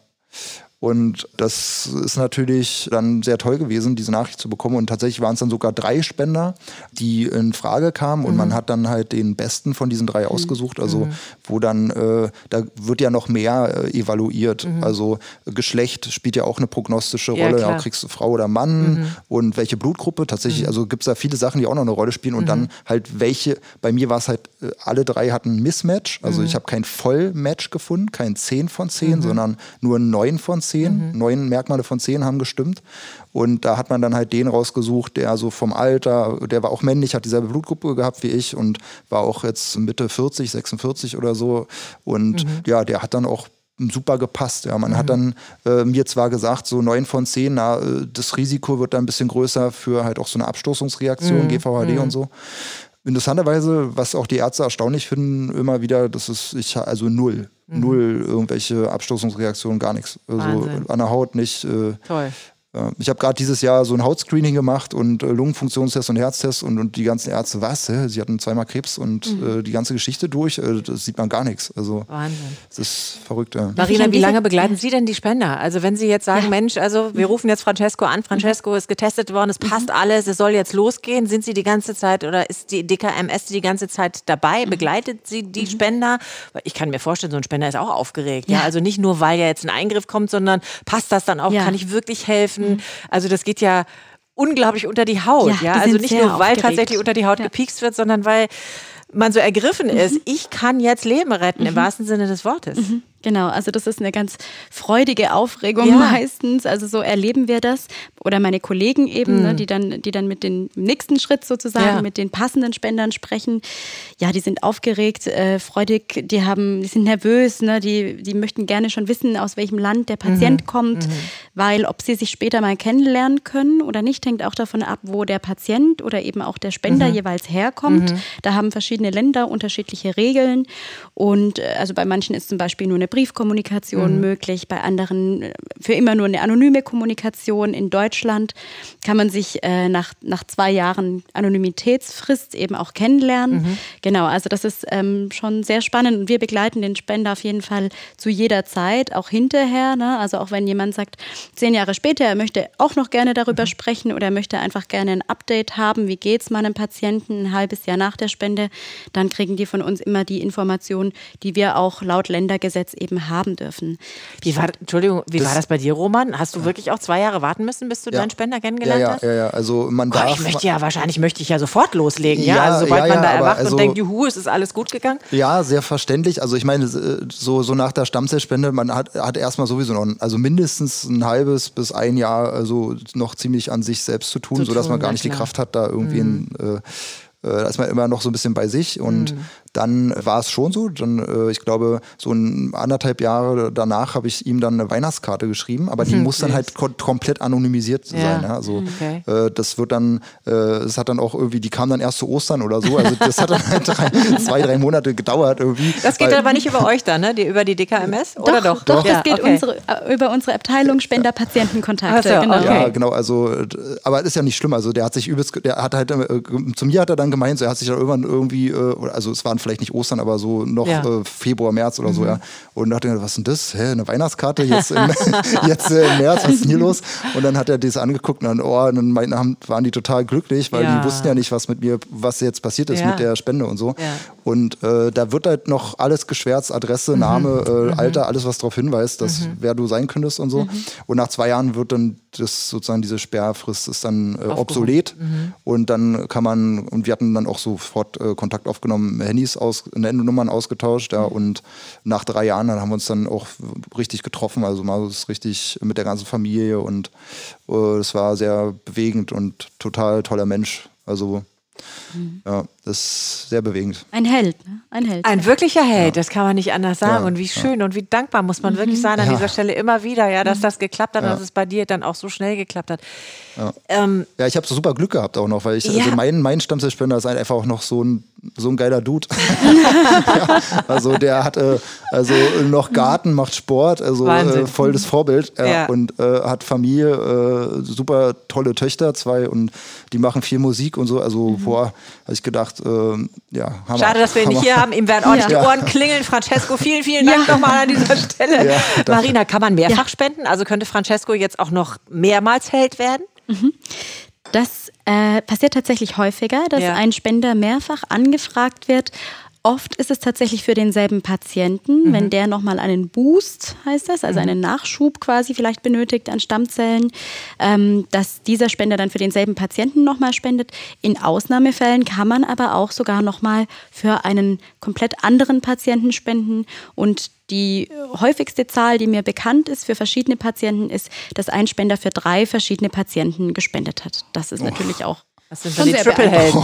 Und das ist natürlich dann sehr toll gewesen, diese Nachricht zu bekommen. Und tatsächlich waren es dann sogar drei Spender, die in Frage kamen. Und mhm. man hat dann halt den besten von diesen drei ausgesucht. Also mhm. wo dann, äh, da wird ja noch mehr äh, evaluiert. Mhm. Also Geschlecht spielt ja auch eine prognostische Rolle. Ja, ja, kriegst du Frau oder Mann mhm. und welche Blutgruppe. Tatsächlich, mhm. also gibt es da viele Sachen, die auch noch eine Rolle spielen. Und mhm. dann halt welche, bei mir war es halt, äh, alle drei hatten ein Mismatch. Also mhm. ich habe kein Vollmatch gefunden, kein zehn von zehn, mhm. sondern nur ein neun von zehn. zehn. Mhm. Neun Merkmale von zehn haben gestimmt. Und da hat man dann halt den rausgesucht, der so vom Alter, der war auch männlich, hat dieselbe Blutgruppe gehabt wie ich und war auch jetzt Mitte vierzig, sechsundvierzig oder so. Und mhm. ja, der hat dann auch super gepasst. Ja, man mhm. hat dann äh, mir zwar gesagt, so neun von zehn, na, das Risiko wird dann ein bisschen größer für halt auch so eine Abstoßungsreaktion, mhm. G V H D mhm. und so. Interessanterweise, was auch die Ärzte erstaunlich finden, immer wieder, das ist ich also null. Mhm. Null irgendwelche Abstoßungsreaktionen, gar nichts. Also an der Haut nicht. Äh, Toll. Ich habe gerade dieses Jahr so ein Hautscreening gemacht und äh, Lungenfunktionstest und Herztest und, und die ganzen Ärzte, was? Hä? Sie hatten zweimal Krebs und mhm. äh, die ganze Geschichte durch, äh, das sieht man gar nichts. Also, Wahnsinn. Das ist verrückt. Ja. Marina, wie lange begleiten Sie denn die Spender? Also wenn Sie jetzt sagen, ja. Mensch, also wir rufen jetzt Francesco an, Francesco ist getestet worden, es passt mhm. alles, es soll jetzt losgehen. Sind Sie die ganze Zeit oder ist die D K M S die ganze Zeit dabei? Begleitet Sie die mhm. Spender? Ich kann mir vorstellen, so ein Spender ist auch aufgeregt. Ja. Ja? Also nicht nur, weil ja jetzt ein Eingriff kommt, sondern passt das dann auch? Ja. Kann ich wirklich helfen? Also das geht ja unglaublich unter die Haut. Ja, ja? Also nicht nur, weil aufgeregt. tatsächlich unter die Haut ja. gepiekst wird, sondern weil man so ergriffen mhm. ist. Ich kann jetzt Leben retten, mhm. im wahrsten Sinne des Wortes. Mhm. Genau, also das ist eine ganz freudige Aufregung ja. meistens. Also so erleben wir das. Oder meine Kollegen eben, mhm. ne, die dann, die dann mit dem nächsten Schritt sozusagen, ja. mit den passenden Spendern sprechen. Ja, die sind aufgeregt, äh, freudig, die haben, die sind nervös, ne, die, die möchten gerne schon wissen, aus welchem Land der Patient mhm. kommt, mhm. weil ob sie sich später mal kennenlernen können oder nicht, hängt auch davon ab, wo der Patient oder eben auch der Spender mhm. jeweils herkommt. Mhm. Da haben verschiedene Länder unterschiedliche Regeln und äh, also bei manchen ist zum Beispiel nur eine Briefkommunikation mhm. möglich, bei anderen für immer nur eine anonyme Kommunikation. In Deutschland kann man sich äh, nach, nach zwei Jahren Anonymitätsfrist eben auch kennenlernen. Mhm. Genau, also das ist ähm, schon sehr spannend und wir begleiten den Spender auf jeden Fall zu jeder Zeit, auch hinterher. Ne? Also auch wenn jemand sagt, zehn Jahre später, er möchte auch noch gerne darüber mhm. sprechen oder er möchte einfach gerne ein Update haben, wie geht es meinem Patienten ein halbes Jahr nach der Spende, dann kriegen die von uns immer die Informationen, die wir auch laut Ländergesetz eben haben dürfen. Wie war, Entschuldigung, wie das, war das bei dir, Roman? Hast du ja. wirklich auch zwei Jahre warten müssen, bis du ja. deinen Spender kennengelernt ja, ja, hast? Ja, ja, also man darf... Oh, ich möchte ja, wahrscheinlich möchte ich ja sofort loslegen, ja? ja also sobald ja, man da erwacht also, und denkt, juhu, es ist alles gut gegangen? Ja, sehr verständlich. Also ich meine, so, so nach der Stammzellspende, man hat, hat erstmal sowieso noch, also mindestens ein halbes bis ein Jahr also noch ziemlich an sich selbst zu tun, zu sodass tun, man gar nicht klar. die Kraft hat, da irgendwie mhm. ein... Äh, Da ist man immer noch so ein bisschen bei sich und mhm. dann war es schon so. Dann, äh, ich glaube, so ein anderthalb Jahre danach habe ich ihm dann eine Weihnachtskarte geschrieben, aber die mhm. muss dann halt kom- komplett anonymisiert ja. sein. Ja? Also okay. äh, das wird dann, äh, es hat dann auch irgendwie, die kam dann erst zu Ostern oder so. Also das hat dann halt drei, zwei, drei Monate gedauert irgendwie. Das geht weil, aber nicht über euch dann, ne? Die, über die D K M S? Oder doch? Doch, doch ja, das geht okay. unsere, über unsere Abteilung Spender-Patientenkontakte. So, genau. okay. Ja, genau. Also, aber das ist ja nicht schlimm. Also der hat sich übelst, der hat halt, äh, zu mir hat er dann gemeint, so, er hat sich dann irgendwann irgendwie, äh, also es waren vielleicht nicht Ostern, aber so noch ja. äh, Februar, März oder mhm. so, ja. Und dann hat er, was ist denn das? Hä, eine Weihnachtskarte jetzt, im, jetzt äh, im März, was ist denn hier los? Und dann hat er das angeguckt und dann, oh, und dann meinten, waren die total glücklich, weil ja. die wussten ja nicht, was mit mir, was jetzt passiert ist ja. mit der Spende und so. Ja. Und äh, da wird halt noch alles geschwärzt, Adresse, mhm. Name, äh, mhm. Alter, alles, was darauf hinweist, dass mhm. wer du sein könntest und so. Mhm. Und nach zwei Jahren wird dann das sozusagen diese Sperrfrist ist dann äh, obsolet mhm. und dann kann man, und wir hatten dann auch sofort äh, Kontakt aufgenommen, Handys aus, Nummern ausgetauscht, ja, mhm. und nach drei Jahren dann haben wir uns dann auch richtig getroffen, also mal so richtig mit der ganzen Familie und es äh, war sehr bewegend und total toller Mensch, also Mhm. ja, das ist sehr bewegend. Ein Held, ne? Ein Held. Ein wirklicher Held, ja. das kann man nicht anders sagen. Ja. Und wie schön ja. und wie dankbar muss man mhm. wirklich sein an ja. dieser Stelle immer wieder, ja, dass das geklappt hat ja. und dass es bei dir dann auch so schnell geklappt hat. Ja, ähm, ja ich habe so super Glück gehabt auch noch, weil ich, ja. also mein, mein Stammzellspender ist einfach auch noch so ein, so ein geiler Dude. ja, also der hat äh, also noch Garten, macht Sport, also äh, voll das Vorbild ja, ja. und äh, hat Familie, äh, super tolle Töchter, zwei und die machen viel Musik und so, also mhm. boah, habe ich gedacht, äh, ja, Hammer. Schade, dass wir ihn nicht hier haben, ihm werden ordentlich ja. die Ohren klingeln. Francesco, vielen, vielen Dank ja. nochmal an dieser Stelle. Ja, Marina, kann man mehrfach ja. spenden? Also könnte Francesco jetzt auch noch mehrmals Held werden? Mhm. Das äh, passiert tatsächlich häufiger, dass ja. ein Spender mehrfach angefragt wird, Oft ist es tatsächlich für denselben Patienten, Mhm. wenn der nochmal einen Boost, heißt das, also einen Nachschub quasi vielleicht benötigt an Stammzellen, ähm, dass dieser Spender dann für denselben Patienten nochmal spendet. In Ausnahmefällen kann man aber auch sogar nochmal für einen komplett anderen Patienten spenden. Und die häufigste Zahl, die mir bekannt ist für verschiedene Patienten, ist, dass ein Spender für drei verschiedene Patienten gespendet hat. Das ist oh. natürlich auch Das sind dann die Triple-Helden.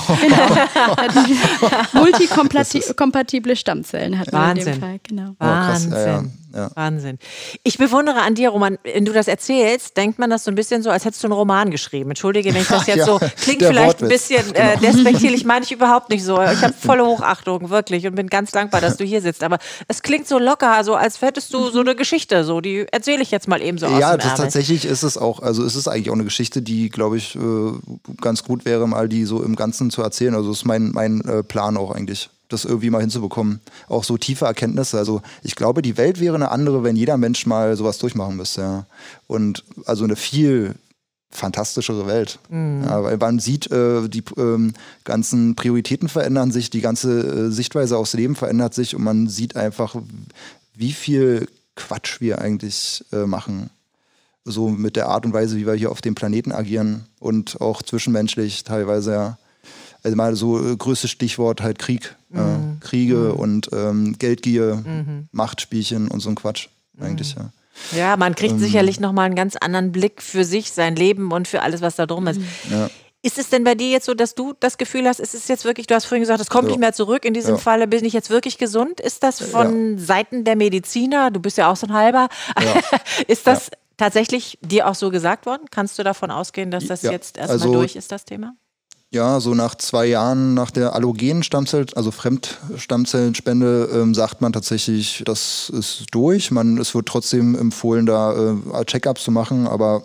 Genau. Multikompatible Stammzellen hat man Wahnsinn. in dem Fall. Genau. Wahnsinn. Oh, krass. Ja, ja. Ja. Wahnsinn. Ich bewundere an dir, Roman, wenn du das erzählst, denkt man das so ein bisschen so, als hättest du einen Roman geschrieben. Entschuldige, wenn ich das jetzt Ja, so, klingt der vielleicht ein Wortwitz. bisschen äh, despektierlich, meine ich überhaupt nicht so. Ich habe volle Hochachtung, wirklich, und bin ganz dankbar, dass du hier sitzt. Aber es klingt so locker, so als hättest du so eine Geschichte, so, die erzähle ich jetzt mal eben so aus Ja, dem das Ärmel. tatsächlich ist es auch, also es ist eigentlich auch eine Geschichte, die, glaube ich, äh, ganz gut wäre, mal die so im Ganzen zu erzählen. Also das ist mein, mein äh, Plan auch eigentlich, das irgendwie mal hinzubekommen. Auch so tiefe Erkenntnisse. Also ich glaube, die Welt wäre eine andere, wenn jeder Mensch mal sowas durchmachen müsste. Ja. Und also eine viel fantastischere Welt. Mhm. Ja, weil man sieht, äh, die ähm, ganzen Prioritäten verändern sich, die ganze äh, Sichtweise aufs Leben verändert sich und man sieht einfach, wie viel Quatsch wir eigentlich äh, machen. So mit der Art und Weise, wie wir hier auf dem Planeten agieren und auch zwischenmenschlich teilweise, ja. Also mal so äh, größtes Stichwort halt Krieg. Mhm. Äh, Kriege mhm. und ähm, Geldgier, mhm. Machtspielchen und so ein Quatsch eigentlich, ja. Ja, man kriegt ähm, sicherlich nochmal einen ganz anderen Blick für sich, sein Leben und für alles, was da drum ist. Ja. Ist es denn bei dir jetzt so, dass du das Gefühl hast, ist es jetzt wirklich, du hast vorhin gesagt, es kommt Ja. nicht mehr zurück, in diesem Ja. Falle bin ich jetzt wirklich gesund? Ist das von ja. Seiten der Mediziner, du bist ja auch so ein halber, Ja. ist das Ja. tatsächlich dir auch so gesagt worden? Kannst du davon ausgehen, dass das Ja. jetzt erstmal Also, durch ist, das Thema? Ja, so nach zwei Jahren nach der allogenen Stammzell, also Fremdstammzellenspende, ähm, sagt man tatsächlich, das ist durch. Man, es wird trotzdem empfohlen, da äh, Check-ups zu machen, aber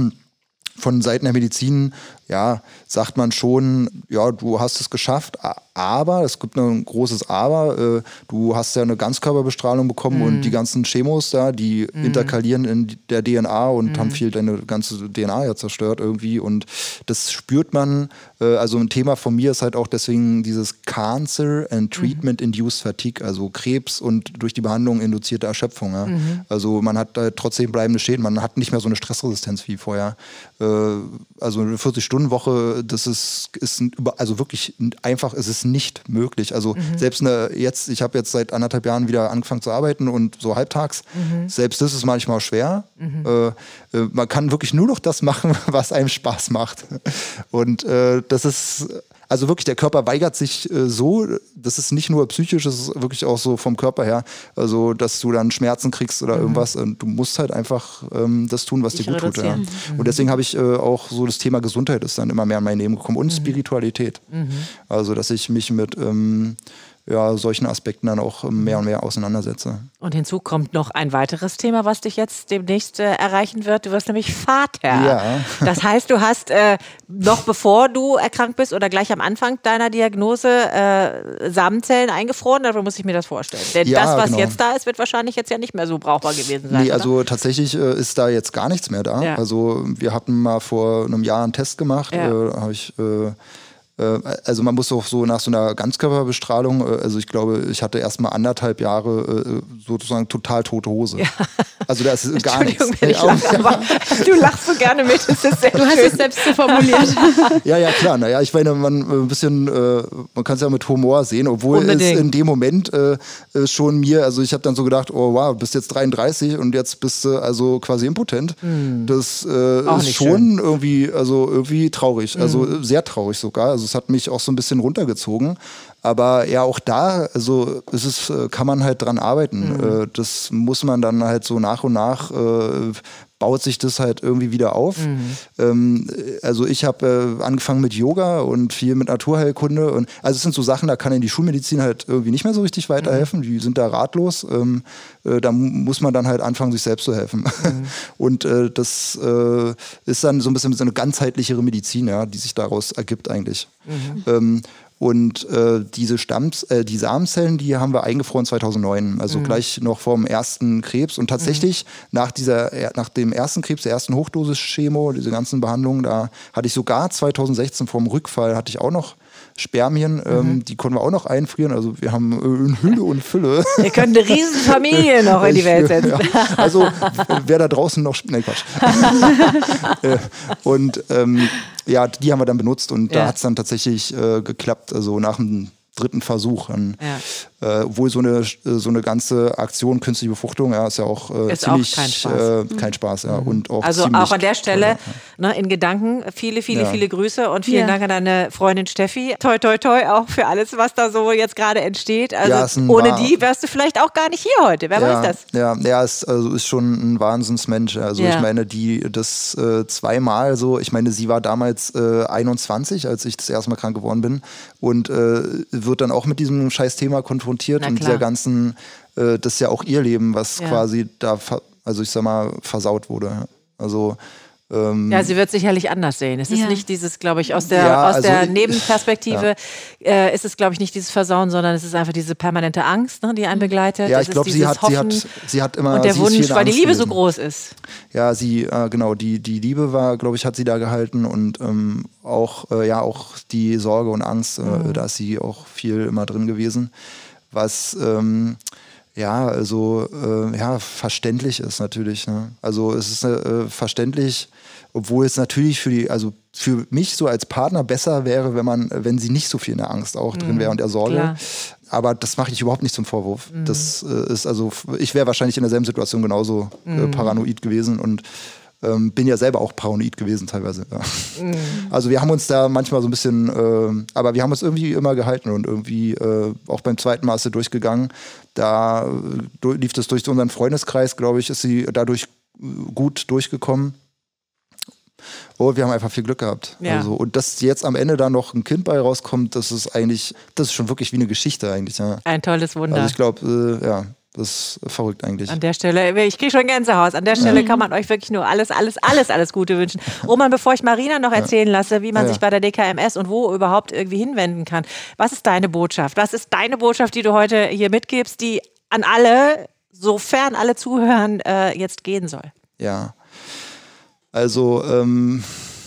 von Seiten der Medizin, ja, sagt man schon, ja, du hast es geschafft, aber, es gibt ein großes Aber, äh, du hast ja eine Ganzkörperbestrahlung bekommen Mhm. und die ganzen Chemos da, die Mhm. interkalieren in der D N A und Mhm. haben viel deine ganze D N A ja zerstört irgendwie und das spürt man, äh, also ein Thema von mir ist halt auch deswegen dieses Cancer and Treatment-Induced Fatigue, also Krebs und durch die Behandlung induzierte Erschöpfung. Ja? Mhm. Also man hat da trotzdem bleibende Schäden, man hat nicht mehr so eine Stressresistenz wie vorher. Äh, also eine vierzig-Stunden-Woche, das ist, ist ein, also wirklich einfach, es ist nicht möglich. Also Mhm. selbst eine, jetzt, ich habe jetzt seit anderthalb Jahren wieder angefangen zu arbeiten und so halbtags, Mhm. selbst das ist manchmal schwer. Mhm. Äh, äh, man kann wirklich nur noch das machen, was einem Spaß macht. Und äh, das ist, also wirklich, der Körper weigert sich äh, so, das ist nicht nur psychisch, das ist wirklich auch so vom Körper her, also dass du dann Schmerzen kriegst oder Mhm. irgendwas und du musst halt einfach ähm, das tun, was Dich dir gut tut. Ja. reduzieren. Mhm. Und deswegen habe ich äh, auch so das Thema Gesundheit ist dann immer mehr in mein Leben gekommen und Mhm. Spiritualität. Mhm. Also dass ich mich mit ähm, ja, solchen Aspekten dann auch ähm, mehr und mehr auseinandersetze. Und hinzu kommt noch ein weiteres Thema, was dich jetzt demnächst äh, erreichen wird. Du wirst nämlich Vater. Ja. Das heißt, du hast äh, noch bevor du erkrankt bist oder gleich am Anfang deiner Diagnose äh, Samenzellen eingefroren. Oder muss ich mir das vorstellen? Denn Ja, das, was genau. jetzt da ist, wird wahrscheinlich jetzt ja nicht mehr so brauchbar gewesen sein. Nee, oder? also tatsächlich äh, ist da jetzt gar nichts mehr da. Ja. Also wir hatten mal vor einem Jahr einen Test gemacht, Ja. äh, habe ich äh, äh, also man muss auch so nach so einer Ganzkörperbestrahlung, äh, also ich glaube, ich hatte erst mal anderthalb Jahre äh, sozusagen total tote Hose. Ja. Also da ist gar nichts. Entschuldigung, wenn ich lache, aber du lachst so gerne mit. Das ist sehr Du hast schön. es selbst so formuliert. Ja, ja, klar. Naja, ich meine, man äh, ein bisschen, äh, man kann es ja mit Humor sehen, obwohl Unbedingt. es in dem Moment äh, äh, schon mir, also ich habe dann so gedacht, oh wow, bist jetzt dreiunddreißig und jetzt bist du also quasi impotent. Das äh, Auch ist nicht schon irgendwie, also irgendwie traurig, also äh, sehr traurig sogar. Also es hat mich auch so ein bisschen runtergezogen. Aber ja, auch da, also es ist, äh, kann man halt dran arbeiten. Mhm. Äh, das muss man dann halt so nach und nach äh, baut sich das halt irgendwie wieder auf. Mhm. Ähm, also ich habe äh, angefangen mit Yoga und viel mit Naturheilkunde. Und, also es sind so Sachen, da kann in die Schulmedizin halt irgendwie nicht mehr so richtig weiterhelfen. Die sind da ratlos. Ähm, äh, da muss man dann halt anfangen, sich selbst zu helfen. Mhm. Und äh, das äh, ist dann so ein bisschen so eine ganzheitlichere Medizin, ja, die sich daraus ergibt eigentlich. Mhm. Ähm, Und äh, diese Stamms, äh, die Samenzellen, die haben wir eingefroren zweitausendneun, also Mhm. gleich noch vor dem ersten Krebs. Und tatsächlich nach dieser, nach dem ersten Krebs, der ersten Hochdosis-Chemo, diese ganzen Behandlungen, da hatte ich sogar zweitausendsechzehn vor dem Rückfall hatte ich auch noch Spermien, ähm, mhm. die können wir auch noch einfrieren. Also wir haben äh, in Hülle und Fülle. Ihr könnt eine riesen Familie noch in die Welt setzen. Ja, also wer da draußen noch... Nein, Quatsch. äh, und ähm, ja, die haben wir dann benutzt und ja. da hat es dann tatsächlich äh, geklappt. Also nach dem dritten Versuch. Dann, ja. äh, obwohl so eine, so eine ganze Aktion künstliche Befruchtung, ja, ist ja auch äh, ist ziemlich auch kein Spaß. Äh, kein Spaß ja. Mhm. Und auch also auch an der Stelle toll, ne, in Gedanken viele, viele, ja. viele Grüße und vielen ja. Dank an deine Freundin Steffi. Toi, toi, toi auch für alles, was da so jetzt gerade entsteht. Also ja, ohne die wärst du vielleicht auch gar nicht hier heute. Wer ja, weiß das? Ja, ja ist, also ist schon ein Wahnsinnsmensch. Also ja. ich meine, die das äh, zweimal so, ich meine, sie war damals äh, einundzwanzig, als ich das erste Mal krank geworden bin und äh, wird dann auch mit diesem scheiß Thema konfrontiert und dieser ganzen, äh, das ist ja auch ihr Leben, was ja. quasi da, also ich sag mal, versaut wurde. Also ähm, ja, sie wird sicherlich anders sehen. Es ist ja. nicht dieses, glaube ich, aus der, ja, aus also der ich, Nebenperspektive ja. äh, ist es, glaube ich, nicht dieses Versauen, sondern es ist einfach diese permanente Angst, ne, die einen begleitet. Ja, ich glaube, sie hat, sie, hat, sie hat immer... Und der Wunsch, weil die Liebe gewesen. so groß ist. Ja, sie, äh, genau, die, die Liebe war, glaube ich, hat sie da gehalten und ähm, auch, äh, ja, auch die Sorge und Angst, äh, mhm. da ist sie auch viel immer drin gewesen, was... Ähm, ja, also äh, ja, verständlich ist natürlich. Ne? Also es ist äh, verständlich, obwohl es natürlich für die, also für mich so als Partner besser wäre, wenn man, wenn sie nicht so viel in der Angst auch drin wäre und der Sorge. Klar. Aber das mache ich überhaupt nicht zum Vorwurf. Mhm. Das äh, ist also, ich wäre wahrscheinlich in derselben Situation genauso mhm. äh, paranoid gewesen und ähm, bin ja selber auch paranoid gewesen teilweise. Ja. Mhm. Also wir haben uns da manchmal so ein bisschen, äh, aber wir haben uns irgendwie immer gehalten und irgendwie äh, auch beim zweiten Mal ist sie durchgegangen. Da äh, lief das durch unseren Freundeskreis, glaube ich, ist sie dadurch gut durchgekommen. Oh, wir haben einfach viel Glück gehabt. Ja. Also, und dass jetzt am Ende da noch ein Kind bei rauskommt, das ist eigentlich, das ist schon wirklich wie eine Geschichte eigentlich. Ja. Ein tolles Wunder. Also ich glaube, äh, ja. Das ist verrückt eigentlich. An der Stelle, ich kriege schon Gänsehaut. An der Stelle ja. kann man euch wirklich nur alles, alles, alles, alles Gute wünschen. Roman, bevor ich Marina noch erzählen lasse, wie man ja. sich bei der D K M S und wo überhaupt irgendwie hinwenden kann. Was ist deine Botschaft? Was ist deine Botschaft, die du heute hier mitgibst, die an alle, sofern alle zuhören, äh, jetzt gehen soll? Ja, also ähm,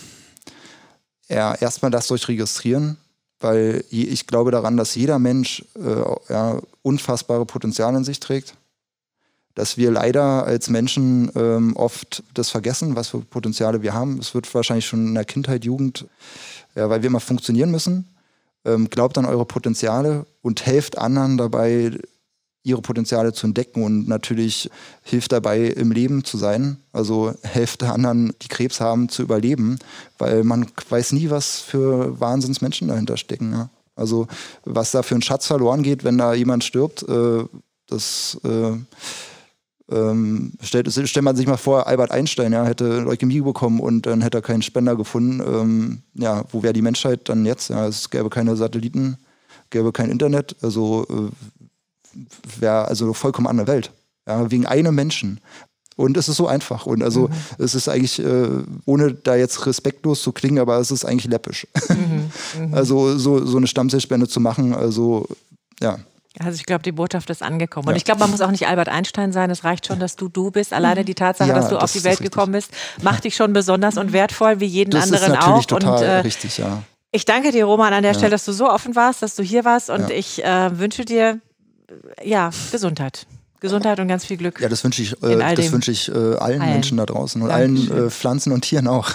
ja, erstmal das durchregistrieren. Weil ich glaube daran, dass jeder Mensch äh, ja, unfassbare Potenzial in sich trägt. Dass wir leider als Menschen ähm, oft das vergessen, was für Potenziale wir haben. Es wird wahrscheinlich schon in der Kindheit, Jugend, ja, weil wir immer funktionieren müssen. Ähm, glaubt an eure Potenziale und helft anderen dabei, ihre Potenziale zu entdecken und natürlich hilft dabei, im Leben zu sein. Also helft anderen, die Krebs haben, zu überleben, weil man weiß nie, was für Wahnsinnsmenschen dahinter stecken. Ja? Also was da für ein Schatz verloren geht, wenn da jemand stirbt, äh, das äh, ähm, stellt, stellt man sich mal vor, Albert Einstein ja, hätte Leukämie bekommen und dann hätte er keinen Spender gefunden. Ähm, ja, wo wäre die Menschheit dann jetzt? Ja, es gäbe keine Satelliten, gäbe kein Internet, also äh, wäre also eine vollkommen andere Welt. Ja, wegen einem Menschen. Und es ist so einfach. Und also mhm. es ist eigentlich, äh, ohne da jetzt respektlos zu klingen, aber es ist eigentlich läppisch. Mhm. Mhm. Also so, so eine Stammzellspende zu machen, also ja. Also ich glaube, die Botschaft ist angekommen. Und ja. ich glaube, man muss auch nicht Albert Einstein sein. Es reicht schon, dass du du bist. Alleine die Tatsache, ja, dass du das auf die Welt gekommen bist, macht dich schon besonders und wertvoll, wie jeden das anderen auch. Das ist natürlich auch. total und, äh, richtig, ja. Ich danke dir, Roman, an der ja. Stelle, dass du so offen warst, dass du hier warst. Und ja. ich äh, wünsche dir ja, Gesundheit. Gesundheit und ganz viel Glück. Ja, das wünsche ich, äh, das wünsche ich äh, allen, allen Menschen da draußen und Dankeschön. allen äh, Pflanzen und Tieren auch.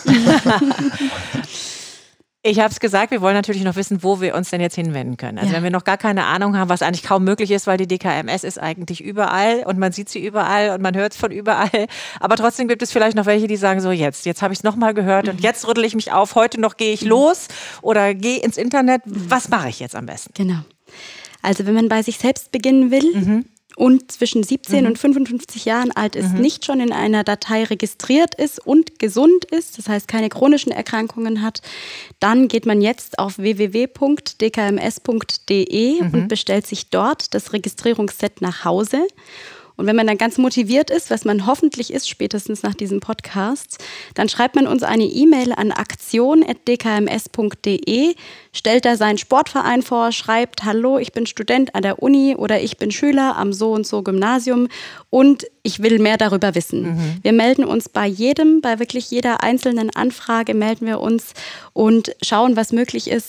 Ich habe es gesagt, wir wollen natürlich noch wissen, wo wir uns denn jetzt hinwenden können. Also ja. wenn wir noch gar keine Ahnung haben, was eigentlich kaum möglich ist, weil die D K M S ist eigentlich überall und man sieht sie überall und man hört es von überall. Aber trotzdem gibt es vielleicht noch welche, die sagen so, jetzt, jetzt habe ich es nochmal gehört und jetzt rüttel ich mich auf, heute noch gehe ich los oder gehe ins Internet. Was mache ich jetzt am besten? Genau. Also wenn man bei sich selbst beginnen will mhm. und zwischen siebzehn mhm. und fünfundfünfzig Jahren alt ist, mhm. nicht schon in einer Datei registriert ist und gesund ist, das heißt keine chronischen Erkrankungen hat, dann geht man jetzt auf w w w punkt d k m s punkt d e mhm. und bestellt sich dort das Registrierungsset nach Hause. Und wenn man dann ganz motiviert ist, was man hoffentlich ist, spätestens nach diesem Podcast, dann schreibt man uns eine E-Mail an aktion at d k m s punkt d e, stellt da seinen Sportverein vor, schreibt, hallo, ich bin Student an der Uni oder ich bin Schüler am so und so Gymnasium und ich will mehr darüber wissen. Mhm. Wir melden uns bei jedem, bei wirklich jeder einzelnen Anfrage melden wir uns und schauen, was möglich ist.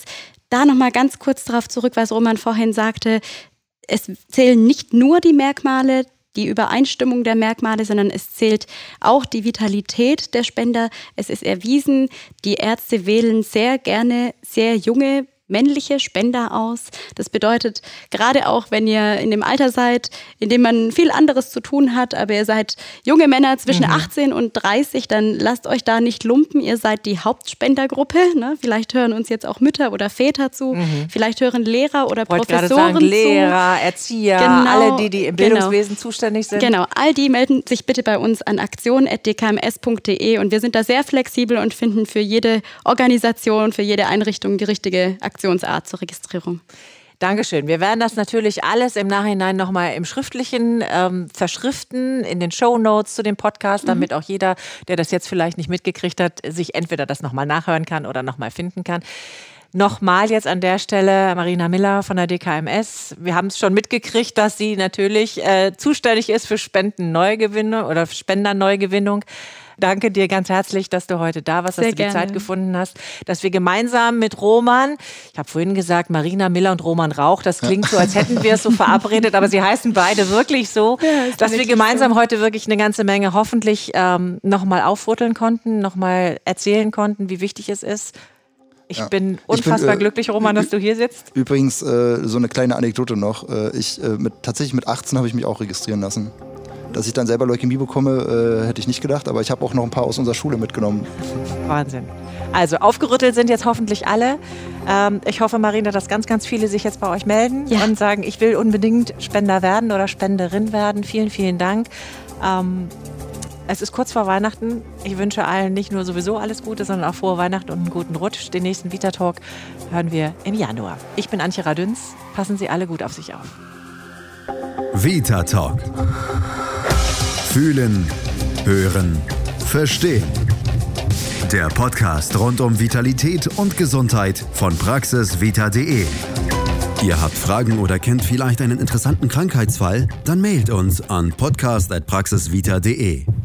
da nochmal ganz kurz darauf zurück, was Roman vorhin sagte. Es zählen nicht nur die Merkmale, die Übereinstimmung der Merkmale, sondern es zählt auch die Vitalität der Spender. Es ist erwiesen, die Ärzte wählen sehr gerne sehr junge männliche Spender aus. Das bedeutet, gerade auch, wenn ihr in dem Alter seid, in dem man viel anderes zu tun hat, aber ihr seid junge Männer zwischen mhm. achtzehn und dreißig, dann lasst euch da nicht lumpen. Ihr seid die Hauptspendergruppe. Ne? Vielleicht hören uns jetzt auch Mütter oder Väter zu. Mhm. Vielleicht hören Lehrer oder Wollt Professoren sagen, zu. Lehrer, Erzieher, genau, alle, die, die im Bildungswesen genau. zuständig sind. Genau, all die melden sich bitte bei uns an aktion at d k m s punkt d e und wir sind da sehr flexibel und finden für jede Organisation, für jede Einrichtung die richtige Aktion. Aktionsart zur Registrierung. Dankeschön. Wir werden das natürlich alles im Nachhinein nochmal im Schriftlichen ähm, verschriften, in den Shownotes zu dem Podcast, damit mhm. auch jeder, der das jetzt vielleicht nicht mitgekriegt hat, sich entweder das nochmal nachhören kann oder nochmal finden kann. Nochmal jetzt an der Stelle Marina Miller von der D K M S. Wir haben es schon mitgekriegt, dass sie natürlich äh, zuständig ist für Spendenneugewinnung oder Spenderneugewinnung. Danke dir ganz herzlich, dass du heute da warst, dass Sehr du die gerne. Zeit gefunden hast, dass wir gemeinsam mit Roman, ich habe vorhin gesagt, Marina Miller und Roman Rauch, das klingt ja. so, als hätten wir es so verabredet, aber sie heißen beide wirklich so, ja, dass wir gemeinsam so. heute wirklich eine ganze Menge hoffentlich ähm, nochmal aufrütteln konnten, nochmal erzählen konnten, wie wichtig es ist. Ich ja. bin unfassbar ich bin, äh, glücklich, Roman, dass du hier sitzt. Übrigens, äh, so eine kleine Anekdote noch. Äh, ich, äh, mit, tatsächlich mit achtzehn habe ich mich auch registrieren lassen. Dass ich dann selber Leukämie bekomme, äh, hätte ich nicht gedacht. Aber ich habe auch noch ein paar aus unserer Schule mitgenommen. Wahnsinn. Also aufgerüttelt sind jetzt hoffentlich alle. Ähm, ich hoffe, Marina, dass ganz, ganz viele sich jetzt bei euch melden ja. und sagen, ich will unbedingt Spender werden oder Spenderin werden. Vielen, vielen Dank. Ähm, Es ist kurz vor Weihnachten. Ich wünsche allen nicht nur sowieso alles Gute, sondern auch frohe Weihnachten und einen guten Rutsch. Den nächsten Vita Talk hören wir im Januar. Ich bin Antje Radüns. Passen Sie alle gut auf sich auf. Vita Talk. Fühlen, hören, verstehen. Der Podcast rund um Vitalität und Gesundheit von praxis vita punkt d e. Ihr habt Fragen oder kennt vielleicht einen interessanten Krankheitsfall? Dann mailt uns an podcast at praxis vita punkt d e.